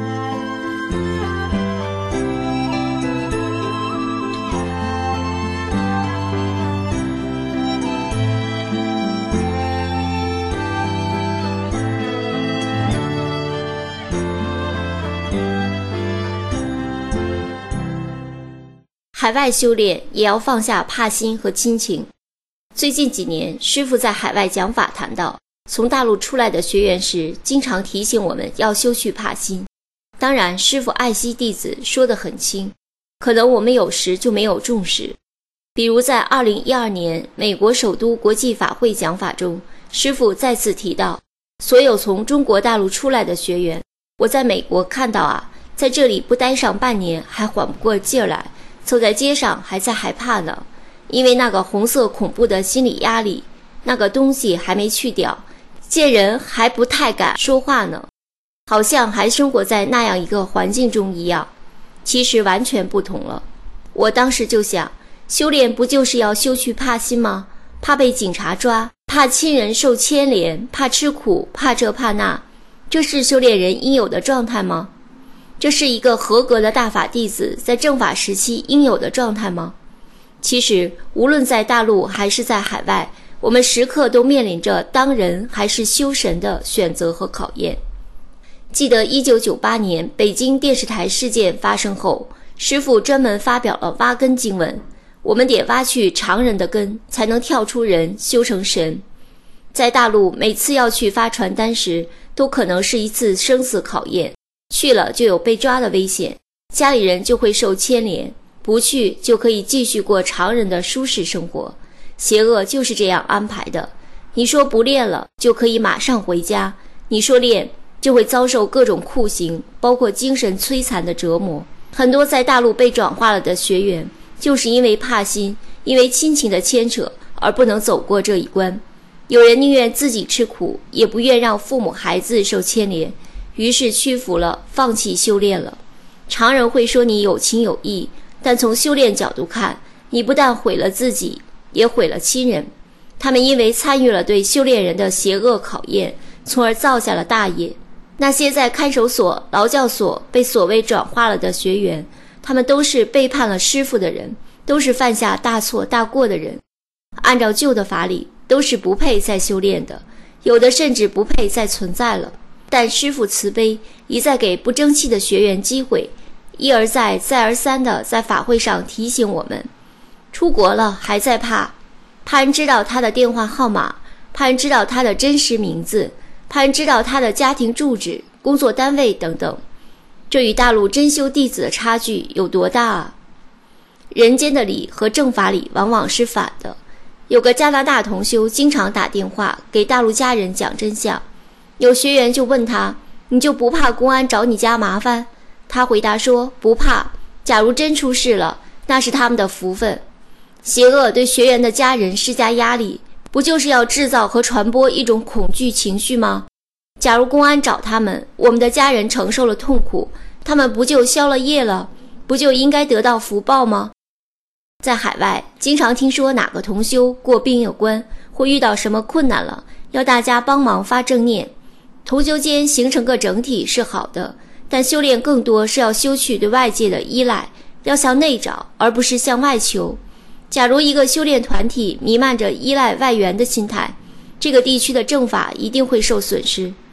海外修炼也要放下怕心和亲情。最近几年，师父在海外讲法谈到，从大陆出来的学员时，经常提醒我们要修去怕心。当然，师父爱惜弟子，说得很轻，可能我们有时就没有重视。比如在2012年美国首都国际法会讲法中，师父再次提到，所有从中国大陆出来的学员，我在美国看到啊，在这里不待上半年还缓不过劲儿来，走在街上还在害怕呢，因为那个红色恐怖的心理压力，那个东西还没去掉，见人还不太敢说话呢，好像还生活在那样一个环境中一样。其实完全不同了。我当时就想，修炼不就是要修去怕心吗？怕被警察抓，怕亲人受牵连，怕吃苦，怕这怕那，这是修炼人应有的状态吗？这是一个合格的大法弟子在正法时期应有的状态吗？其实无论在大陆还是在海外，我们时刻都面临着当人还是修神的选择和考验。记得1998年北京电视台事件发生后，师父专门发表了挖根经文，我们得挖去常人的根，才能跳出人修成神。在大陆每次要去发传单时，都可能是一次生死考验，去了就有被抓的危险，家里人就会受牵连，不去就可以继续过常人的舒适生活。邪恶就是这样安排的，你说不练了就可以马上回家，你说练就会遭受各种酷刑，包括精神摧残的折磨。很多在大陆被转化了的学员，就是因为怕心，因为亲情的牵扯而不能走过这一关。有人宁愿自己吃苦，也不愿让父母孩子受牵连，于是屈服了，放弃修炼了。常人会说你有情有义，但从修炼角度看，你不但毁了自己，也毁了亲人。他们因为参与了对修炼人的邪恶考验，从而造下了大业。那些在看守所、劳教所被所谓转化了的学员，他们都是背叛了师父的人，都是犯下大错大过的人。按照旧的法理，都是不配再修炼的，有的甚至不配再存在了。但师父慈悲，一再给不争气的学员机会，一而再再而三地在法会上提醒我们，出国了还在怕人知道他的电话号码，怕人知道他的真实名字，怕人知道他的家庭住址、工作单位等等。这与大陆真修弟子的差距有多大啊？人间的理和正法理往往是反的。有个加拿大同修经常打电话给大陆家人讲真相，有学员就问他，你就不怕公安找你家麻烦？他回答说，不怕，假如真出事了，那是他们的福分。邪恶对学员的家人施加压力，不就是要制造和传播一种恐惧情绪吗？假如公安找他们，我们的家人承受了痛苦，他们不就消了业了？不就应该得到福报吗？在海外，经常听说哪个同修过殡仪关，或遇到什么困难了，要大家帮忙发正念。同修间形成个整体是好的，但修炼更多是要修去对外界的依赖，要向内找，而不是向外求。假如一个修炼团体弥漫着依赖外援的心态，这个地区的正法一定会受损失。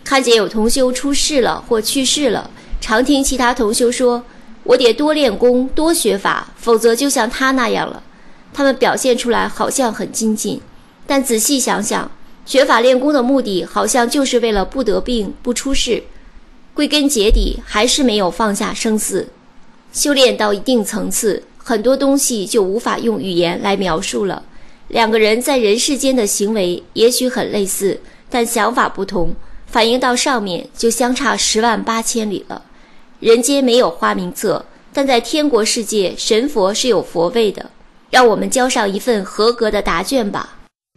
看见有同修出事了或去世了，常听其他同修说，我得多练功多学法，否则就像他那样了。他们表现出来好像很精进，但仔细想想，学法练功的目的好像就是为了不得病不出事，归根结底还是没有放下生死。修炼到一定层次，很多东西就无法用语言来描述了。两个人在人世间的行为也许很类似，但想法不同，反映到上面就相差10万8千里了。人间没有花名册，但在天国世界，神佛是有佛位的。让我们交上一份合格的答卷吧。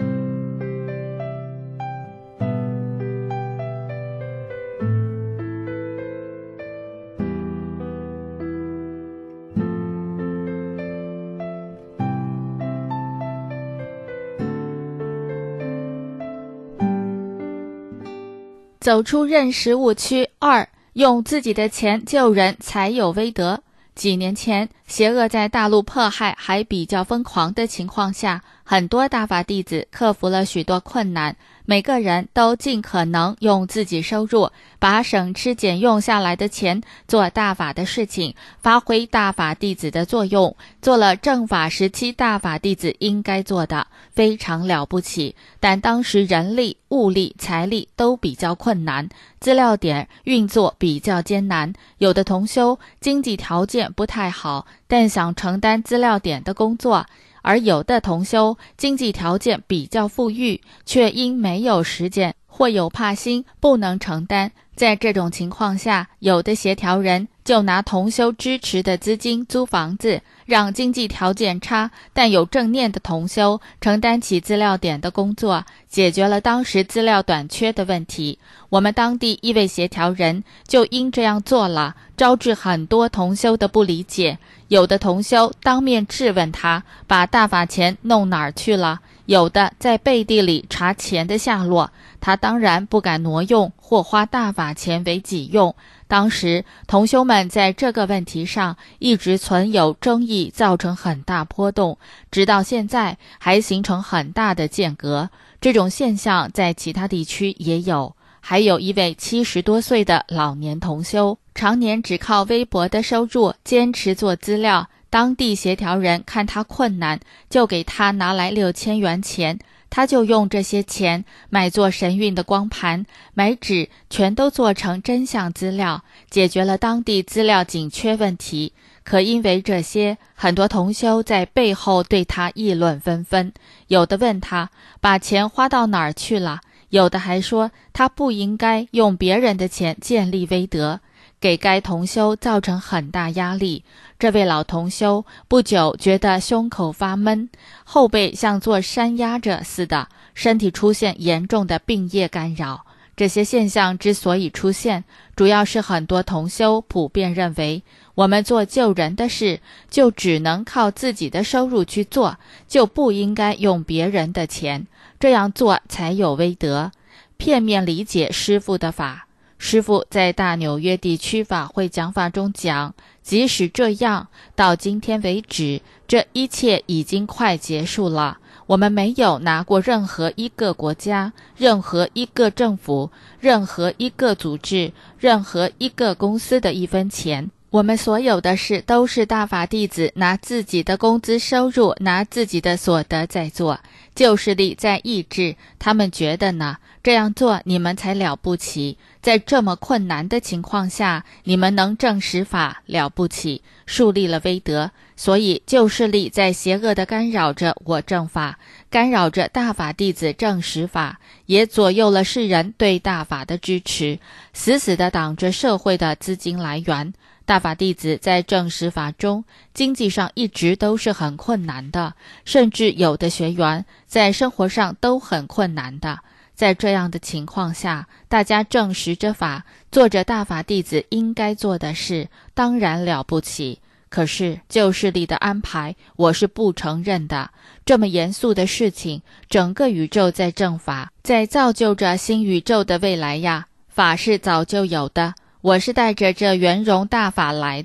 走出认识误区2，用自己的钱救人才有威德。几年前，邪恶在大陆迫害还比较疯狂的情况下，很多大法弟子克服了许多困难，每个人都尽可能用自己收入，把省吃俭用下来的钱做大法的事情，发挥大法弟子的作用，做了正法时期大法弟子应该做的，非常了不起。但当时人力、物力、财力都比较困难，资料点运作比较艰难，有的同修经济条件不太好，但想承担资料点的工作，而有的同修经济条件比较富裕，却因没有时间或有怕心不能承担。在这种情况下，有的协调人就拿同修支持的资金租房子，让经济条件差但有正念的同修承担起资料点的工作，解决了当时资料短缺的问题。我们当地一位协调人就因这样做了，招致很多同修的不理解。有的同修当面质问他把大法钱弄哪儿去了，有的在背地里查钱的下落，他当然不敢挪用或花大法钱为己用。当时同修们在这个问题上一直存有争议，造成很大波动，直到现在还形成很大的间隔。这种现象在其他地区也有。还有一位70多岁的老年同修，常年只靠微薄的收入坚持做资料，当地协调人看他困难，就给他拿来6000元钱，他就用这些钱买做神韵的光盘，买纸，全都做成真相资料，解决了当地资料紧缺问题。可因为这些，很多同修在背后对他议论纷纷，有的问他把钱花到哪儿去了，有的还说他不应该用别人的钱建立威德，给该同修造成很大压力。这位老同修不久觉得胸口发闷，后背像座山压着似的，身体出现严重的病业干扰。这些现象之所以出现，主要是很多同修普遍认为，我们做救人的事就只能靠自己的收入去做，就不应该用别人的钱，这样做才有威德。片面理解师父的法。师父在大纽约地区法会讲法中讲，即使这样，到今天为止，这一切已经快结束了。我们没有拿过任何一个国家、任何一个政府、任何一个组织、任何一个公司的1分钱。我们所有的事都是大法弟子拿自己的工资收入，拿自己的所得在做，旧势力在抑制。他们觉得呢，这样做你们才了不起，在这么困难的情况下，你们能证实法了不起，树立了威德。所以旧势力在邪恶地干扰着我正法，干扰着大法弟子证实法，也左右了世人对大法的支持，死死地挡着社会的资金来源。大法弟子在证实法中，经济上一直都是很困难的，甚至有的学员在生活上都很困难的。在这样的情况下，大家证实着法，做着大法弟子应该做的事，当然了不起。可是旧势力的安排，我是不承认的。这么严肃的事情，整个宇宙在证法，在造就着新宇宙的未来呀。法是早就有的，我是带着这圆融大法来的，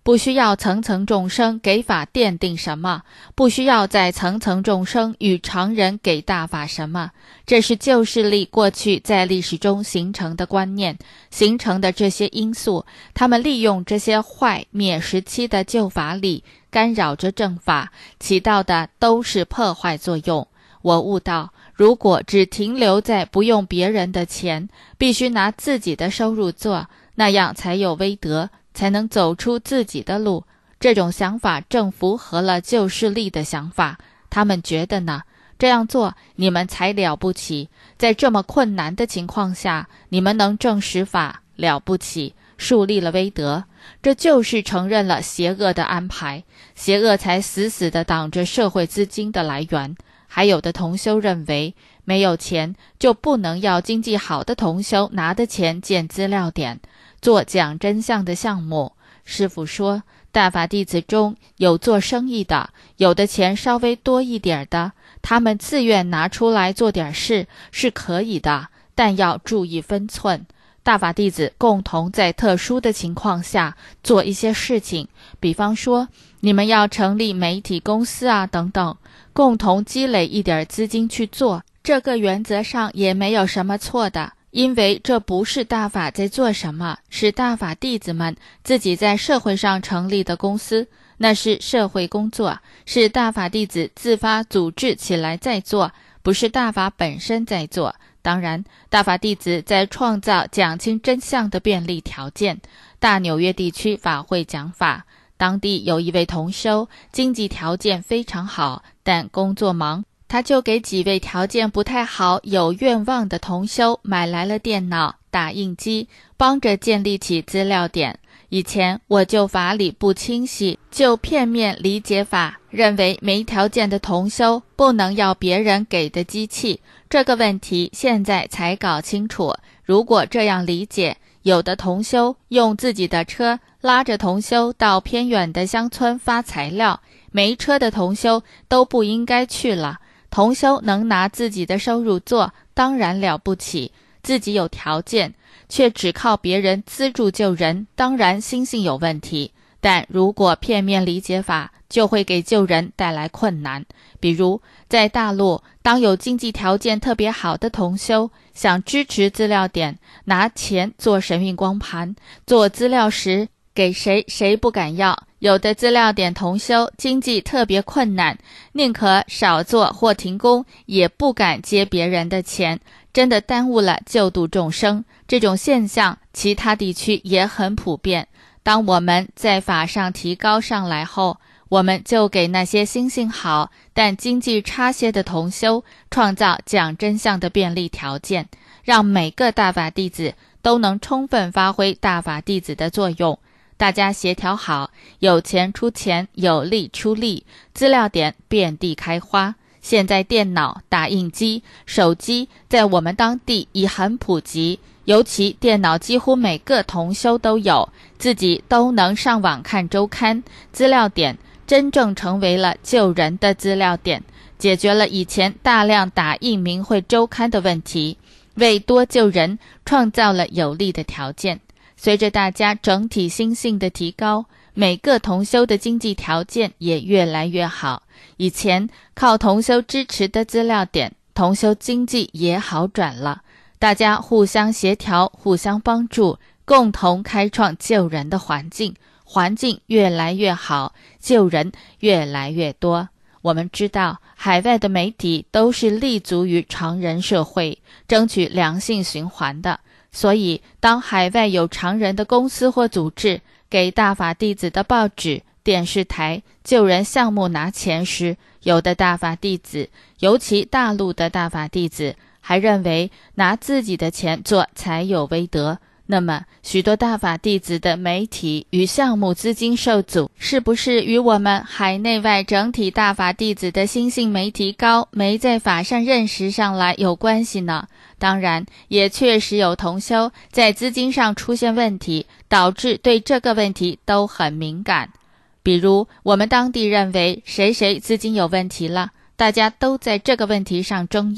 不需要层层众生给法奠定什么，不需要在层层众生与常人给大法什么。这是旧势力过去在历史中形成的观念，形成的这些因素，他们利用这些坏灭时期的旧法理，干扰着正法，起到的都是破坏作用。我悟到，如果只停留在不用别人的钱，必须拿自己的收入做，那样才有威德，才能走出自己的路。这种想法正符合了旧势力的想法。他们觉得呢，这样做你们才了不起，在这么困难的情况下，你们能证实法，了不起，树立了威德。这就是承认了邪恶的安排，邪恶才死死地挡着社会资金的来源。还有的同修认为，没有钱就不能要经济好的同修拿的钱建资料点，做讲真相的项目。师父说，大法弟子中有做生意的，有的钱稍微多一点的，他们自愿拿出来做点事是可以的，但要注意分寸。大法弟子共同在特殊的情况下做一些事情，比方说你们要成立媒体公司啊等等，共同积累一点资金去做，这个原则上也没有什么错的，因为这不是大法在做什么，是大法弟子们自己在社会上成立的公司，那是社会工作，是大法弟子自发组织起来在做，不是大法本身在做。当然，大法弟子在创造讲清真相的便利条件。大纽约地区法会讲法，当地有一位同修，经济条件非常好，但工作忙，他就给几位条件不太好、有愿望的同修买来了电脑、打印机，帮着建立起资料点。以前我就法理不清晰，就片面理解法，认为没条件的同修不能要别人给的机器。这个问题现在才搞清楚，如果这样理解，有的同修用自己的车拉着同修到偏远的乡村发材料，没车的同修都不应该去了。同修能拿自己的收入做，当然了不起，自己有条件，却只靠别人资助救人，当然心性有问题。但如果片面理解法，就会给救人带来困难。比如在大陆，当有经济条件特别好的同修想支持资料点，拿钱做神韵光盘，做资料时给谁谁不敢要。有的资料点同修经济特别困难，宁可少做或停工，也不敢接别人的钱，真的耽误了救度众生。这种现象其他地区也很普遍。当我们在法上提高上来后，我们就给那些心性好但经济差些的同修创造讲真相的便利条件，让每个大法弟子都能充分发挥大法弟子的作用。大家协调好，有钱出钱，有力出力，资料点遍地开花。现在电脑、打印机、手机在我们当地已很普及，尤其电脑几乎每个同修都有，自己都能上网看周刊。资料点真正成为了救人的资料点，解决了以前大量打印明慧周刊的问题，为多救人创造了有利的条件。随着大家整体心性的提高，每个同修的经济条件也越来越好。以前靠同修支持的资料点，同修经济也好转了。大家互相协调，互相帮助，共同开创救人的环境，环境越来越好，救人越来越多。我们知道，海外的媒体都是立足于常人社会，争取良性循环的。所以当海外有常人的公司或组织给大法弟子的报纸、电视台救人项目拿钱时，有的大法弟子，尤其大陆的大法弟子，还认为拿自己的钱做才有威德。那么许多大法弟子的媒体与项目资金受阻，是不是与我们海内外整体大法弟子的心性没提高，没在法上认识上来有关系呢？当然也确实有同修在资金上出现问题，导致对这个问题都很敏感。比如我们当地认为谁谁资金有问题了，大家都在这个问题上争议，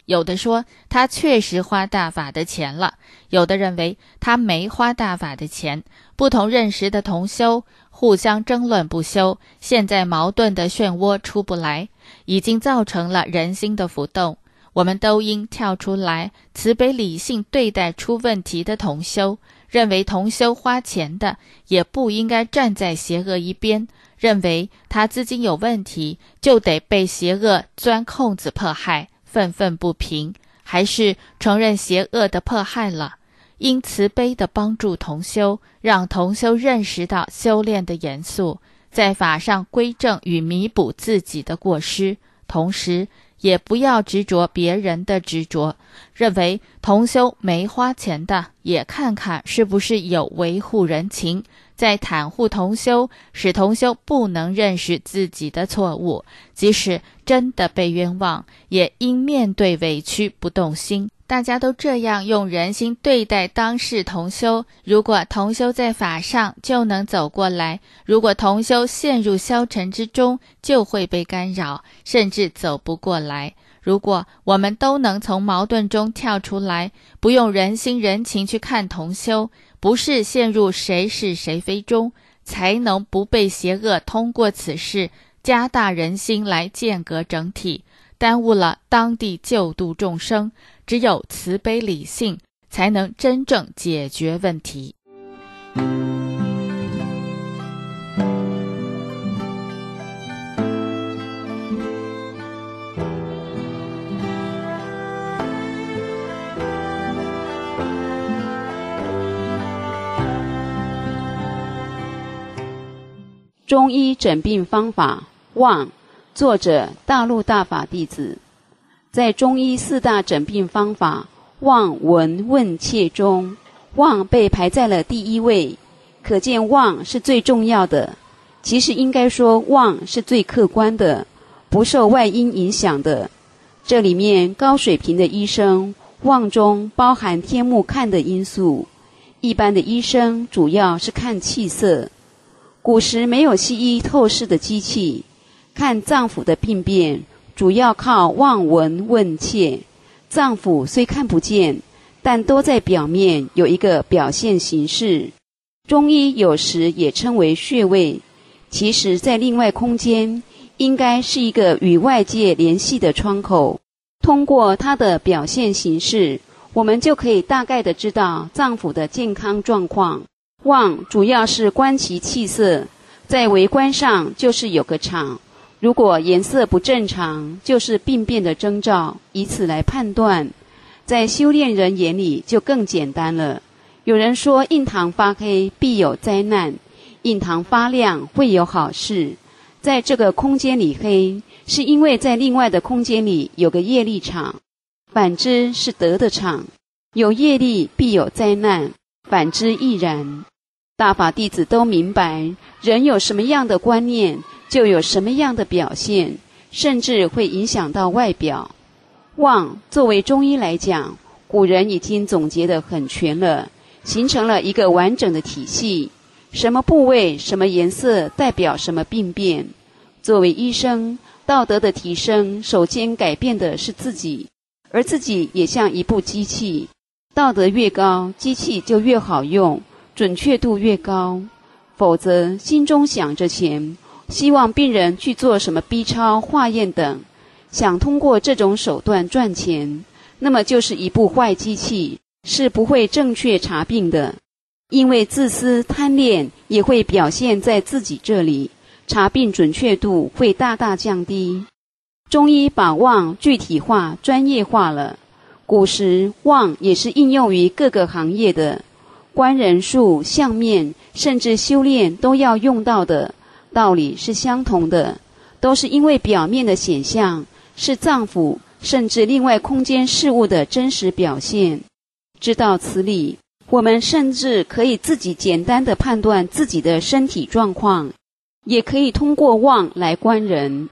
有的说他确实花大法的钱了，有的认为他没花大法的钱。不同认识的同修互相争论不休，现在矛盾的漩涡出不来，已经造成了人心的浮动。我们都应跳出来，慈悲理性对待出问题的同修，认为同修花钱的也不应该站在邪恶一边，认为他资金有问题就得被邪恶钻空子迫害，愤愤不平，还是承认邪恶的迫害了。应慈悲地帮助同修，让同修认识到修炼的严肃，在法上归正与弥补自己的过失，同时也不要执着别人的执着，认为同修没花钱的也看看是不是有维护人情，在袒护同修，使同修不能认识自己的错误，即使真的被冤枉，也应面对委屈不动心。大家都这样用人心对待当事同修，如果同修在法上就能走过来，如果同修陷入消沉之中，就会被干扰，甚至走不过来。如果我们都能从矛盾中跳出来，不用人心人情去看同修，不是陷入谁是谁非中，才能不被邪恶通过此事加大人心来间隔整体，耽误了当地救度众生。只有慈悲理性，才能真正解决问题。 中医诊病方法望，作者大陆大法弟子。在中医四大诊病方法望闻问切中，望被排在了第一位，可见望是最重要的。其实应该说望是最客观的，不受外因影响的。这里面高水平的医生，望中包含天目看的因素，一般的医生主要是看气色。古时没有西医透视的机器，看脏腑的病变主要靠望闻问切，脏腑虽看不见，但都在表面有一个表现形式。中医有时也称为穴位，其实在另外空间应该是一个与外界联系的窗口。通过它的表现形式，我们就可以大概的知道脏腑的健康状况。望主要是观其气色，在微观上就是有个场，如果颜色不正常，就是病变的征兆，以此来判断。在修炼人眼里就更简单了。有人说印堂发黑必有灾难，印堂发亮会有好事。在这个空间里黑，是因为在另外的空间里有个业力场，反之是德的场。有业力必有灾难，反之亦然。大法弟子都明白，人有什么样的观念，就有什么样的表现，甚至会影响到外表。望作为中医来讲，古人已经总结得很全了，形成了一个完整的体系，什么部位什么颜色代表什么病变。作为医生，道德的提升首先改变的是自己，而自己也像一部机器，道德越高，机器就越好用，准确度越高。否则心中想着钱，希望病人去做什么 B 超化验等，想通过这种手段赚钱，那么就是一部坏机器，是不会正确查病的。因为自私贪恋也会表现在自己这里，查病准确度会大大降低。中医把望具体化专业化了，古时望也是应用于各个行业的，观人术相面甚至修炼都要用到的，道理是相同的，都是因为表面的显象是脏腑甚至另外空间事物的真实表现。知道此理，我们甚至可以自己简单地判断自己的身体状况，也可以通过望来观人。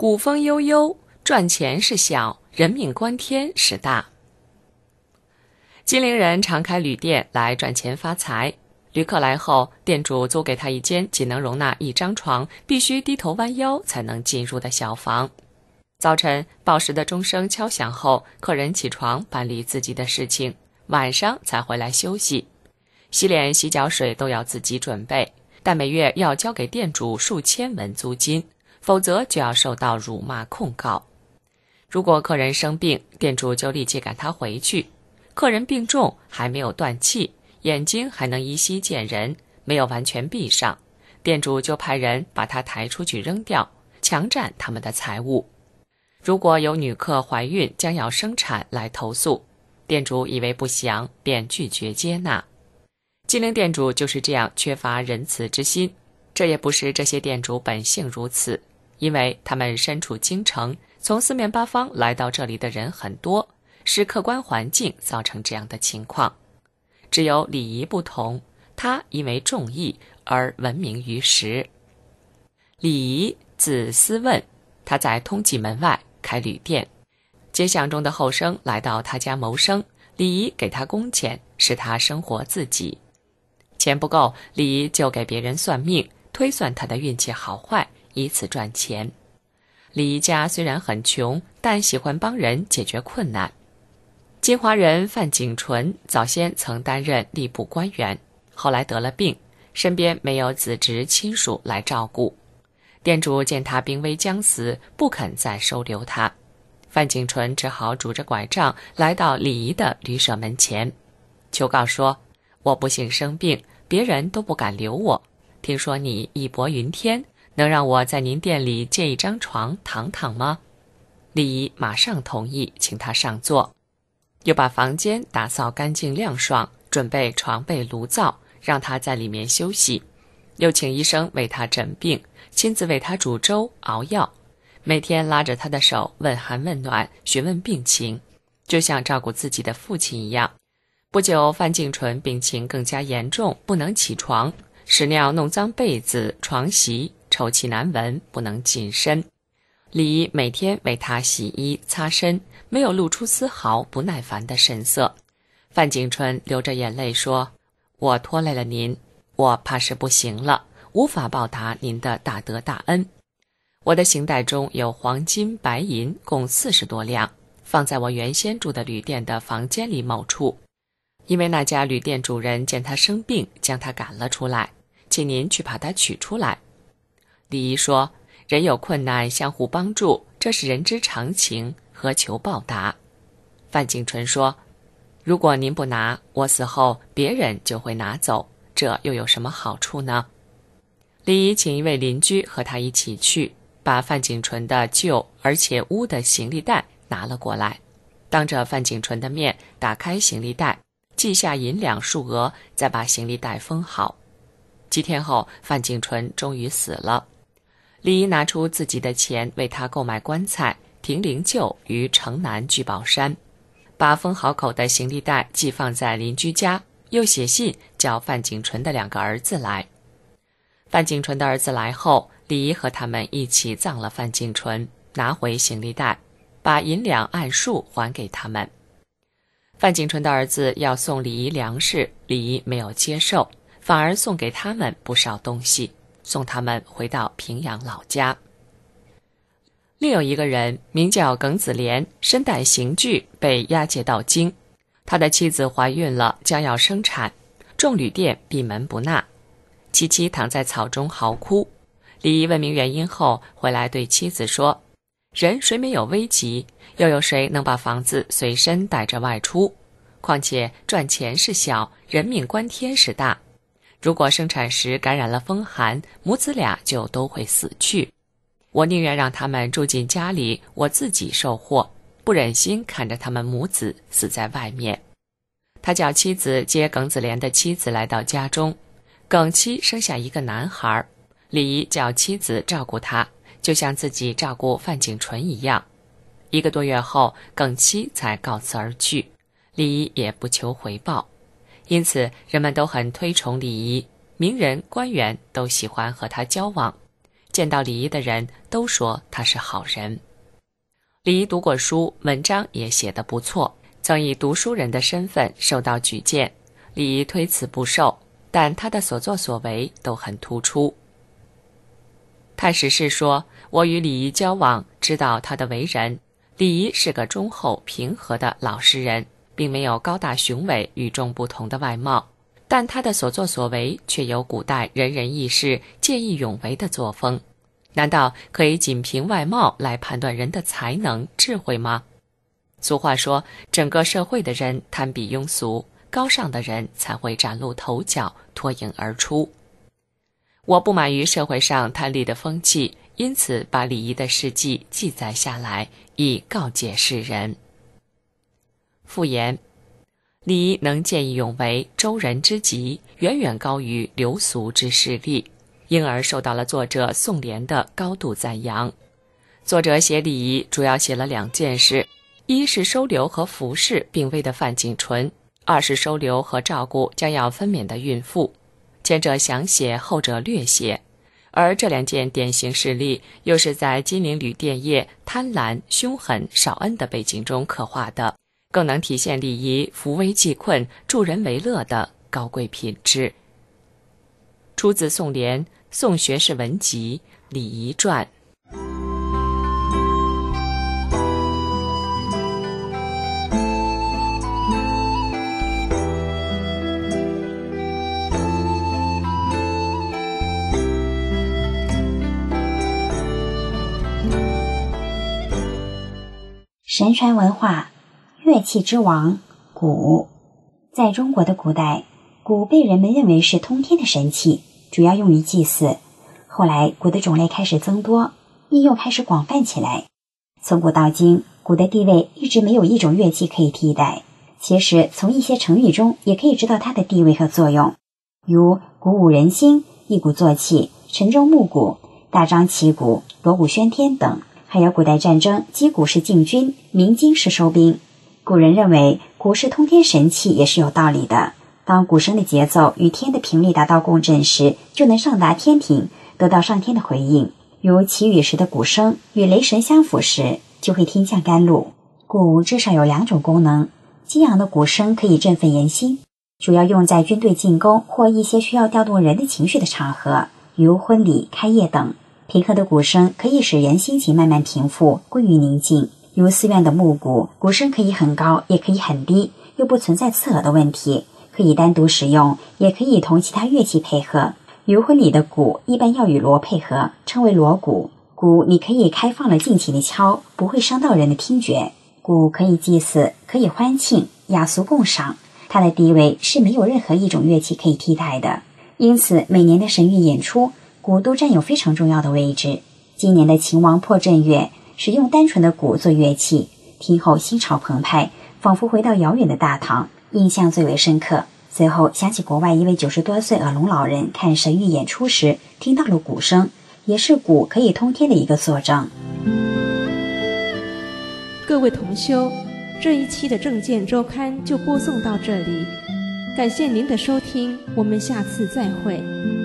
古风悠悠，赚钱是小，人命关天是大。金陵人常开旅店来赚钱发财，旅客来后，店主租给他一间仅能容纳1张床，必须低头弯腰才能进入的小房。早晨报时的钟声敲响后，客人起床办理自己的事情，晚上才回来休息。洗脸洗脚水都要自己准备，但每月要交给店主数千文租金，否则就要受到辱骂控告。如果客人生病，店主就立即赶他回去。客人病重，还没有断气，眼睛还能依稀见人，没有完全闭上，店主就派人把他抬出去扔掉，强占他们的财物。如果有女客怀孕将要生产来投诉，店主以为不详，便拒绝接纳。金陵店主就是这样缺乏仁慈之心，这也不是这些店主本性如此，因为他们身处京城，从四面八方来到这里的人很多，是客观环境造成这样的情况。只有礼仪不同，他因为重义而闻名于时。礼仪字思问，他在通济门外开旅店，街巷中的后生来到他家谋生，礼仪给他工钱，使他生活自己。钱不够，礼仪就给别人算命，推算他的运气好坏，以此赚钱。礼仪家虽然很穷，但喜欢帮人解决困难。金华人范景纯早先曾担任吏部官员，后来得了病，身边没有子侄亲属来照顾。店主见他病危将死，不肯再收留他。范景纯只好拄着拐杖来到礼仪的旅舍门前，求告说：我不幸生病，别人都不敢留我，听说你义薄云天，能让我在您店里借1张床躺躺吗？礼仪马上同意，请他上座，又把房间打扫干净亮爽，准备床被炉灶，让他在里面休息，又请医生为他诊病，亲自为他煮粥熬药，每天拉着他的手问寒问暖，询问病情，就像照顾自己的父亲一样。不久，范景纯病情更加严重，不能起床，屎尿弄脏被子床席，臭气难闻，不能近身。礼仪每天为他洗衣擦身，没有露出丝毫不耐烦的神色。范景纯流着眼泪说：我拖累了您，我怕是不行了，无法报答您的大德大恩。我的行袋中有黄金白银共40多两，放在我原先住的旅店的房间里某处，因为那家旅店主人见他生病，将他赶了出来，请您去把他取出来。礼仪说：人有困难相互帮助，这是人之常情，何求报答？范景纯说：如果您不拿，我死后别人就会拿走，这又有什么好处呢？礼仪请一位邻居和他一起去，把范景纯的旧而且污的行李袋拿了过来，当着范景纯的面打开行李袋，记下银两数额，再把行李袋封好。几天后，范景纯终于死了。礼仪拿出自己的钱为他购买棺材，停灵柩于城南聚宝山，把封好口的行李袋寄放在邻居家，又写信叫范景纯的2个儿子来。范景纯的儿子来后，礼仪和他们一起葬了范景纯，拿回行李袋，把银两按数还给他们。范景纯的儿子要送礼仪粮食，礼仪没有接受，反而送给他们不少东西，送他们回到平阳老家。另有一个人名叫耿子莲，身带刑具，被押解到京。他的妻子怀孕了，将要生产，众旅店闭门不纳。其妻躺在草中嚎哭。礼仪问明原因后，回来对妻子说：人谁没有危急，又有谁能把房子随身带着外出？况且赚钱是小，人命关天是大。如果生产时感染了风寒，母子俩就都会死去。我宁愿让他们住进家里，我自己受祸，不忍心看着他们母子死在外面。他叫妻子接耿子莲的妻子来到家中，耿妻生下一个男孩，礼仪叫妻子照顾他，就像自己照顾范景纯一样。1个多月后，耿妻才告辞而去，礼仪也不求回报。因此人们都很推崇礼仪，名人官员都喜欢和他交往， 见到李仪的人都说他是好人。李仪读过书，文章也写得不错，曾以读书人的身份受到举荐，李仪推辞不受，但他的所作所为都很突出。太史事说，我与李仪交往，知道他的为人。李仪是个忠厚平和的老实人，并没有高大雄伟与众不同的外貌，但他的所作所为却有古代仁人义士见义勇为的作风。难道可以仅凭外貌来判断人的才能智慧吗？俗话说，整个社会的人贪比庸俗，高尚的人才会崭露头角，脱颖而出。我不满于社会上贪利的风气，因此把李仪的事迹记载下来，以告诫世人。复言，李仪能见义勇为，周人之极，远远高于流俗之势力，因而受到了作者宋濂的高度赞扬。作者写李仪主要写了2件事，一是收留和服侍病危的范景纯，二是收留和照顾将要分娩的孕妇。前者详写，后者略写，而这2件典型事例又是在金陵旅店业贪婪、凶狠、少恩的背景中刻画的，更能体现李仪扶危济困、助人为乐的高贵品质。出自宋濂《宋学士文集·李仪传》。 神传文化，乐器之王，鼓。在中国的古代，鼓被人们认为是通天的神器，主要用于祭祀。后来，鼓的种类开始增多，应用开始广泛起来。从古到今，鼓的地位一直没有一种乐器可以替代。其实，从一些成语中也可以知道它的地位和作用，如鼓舞人心、一鼓作气、晨钟暮鼓、大张旗鼓、锣鼓喧天等。还有古代战争，击鼓是进军，鸣金是收兵。古人认为鼓是通天神器也是有道理的。当鼓声的节奏与天的频率达到共振时，就能上达天庭，得到上天的回应。如祈雨时的鼓声与雷神相符时，就会天降甘露。鼓至少有2种功能，激昂的鼓声可以振奋人心，主要用在军队进攻或一些需要调动人的情绪的场合，如婚礼、开业等。平和的鼓声可以使人心情慢慢平复，归于宁静。如寺院的木鼓，鼓声可以很高，也可以很低，又不存在刺耳的问题，可以单独使用，也可以同其他乐器配合。如婚礼的鼓一般要与锣配合，称为锣鼓。鼓你可以开放了尽情地敲，不会伤到人的听觉。鼓可以祭祀，可以欢庆，雅俗共赏，它的地位是没有任何一种乐器可以替代的。因此每年的神韵演出，鼓都占有非常重要的位置。今年的秦王破阵乐使用单纯的鼓做乐器，听后心潮澎湃，仿佛回到遥远的大唐，印象最为深刻。随后想起国外一位90多岁耳聋老人看神韵演出时听到了鼓声，也是鼓可以通天的一个作证。 各位同修，这一期的正见周刊就播送到这里，感谢您的收听，我们下次再会。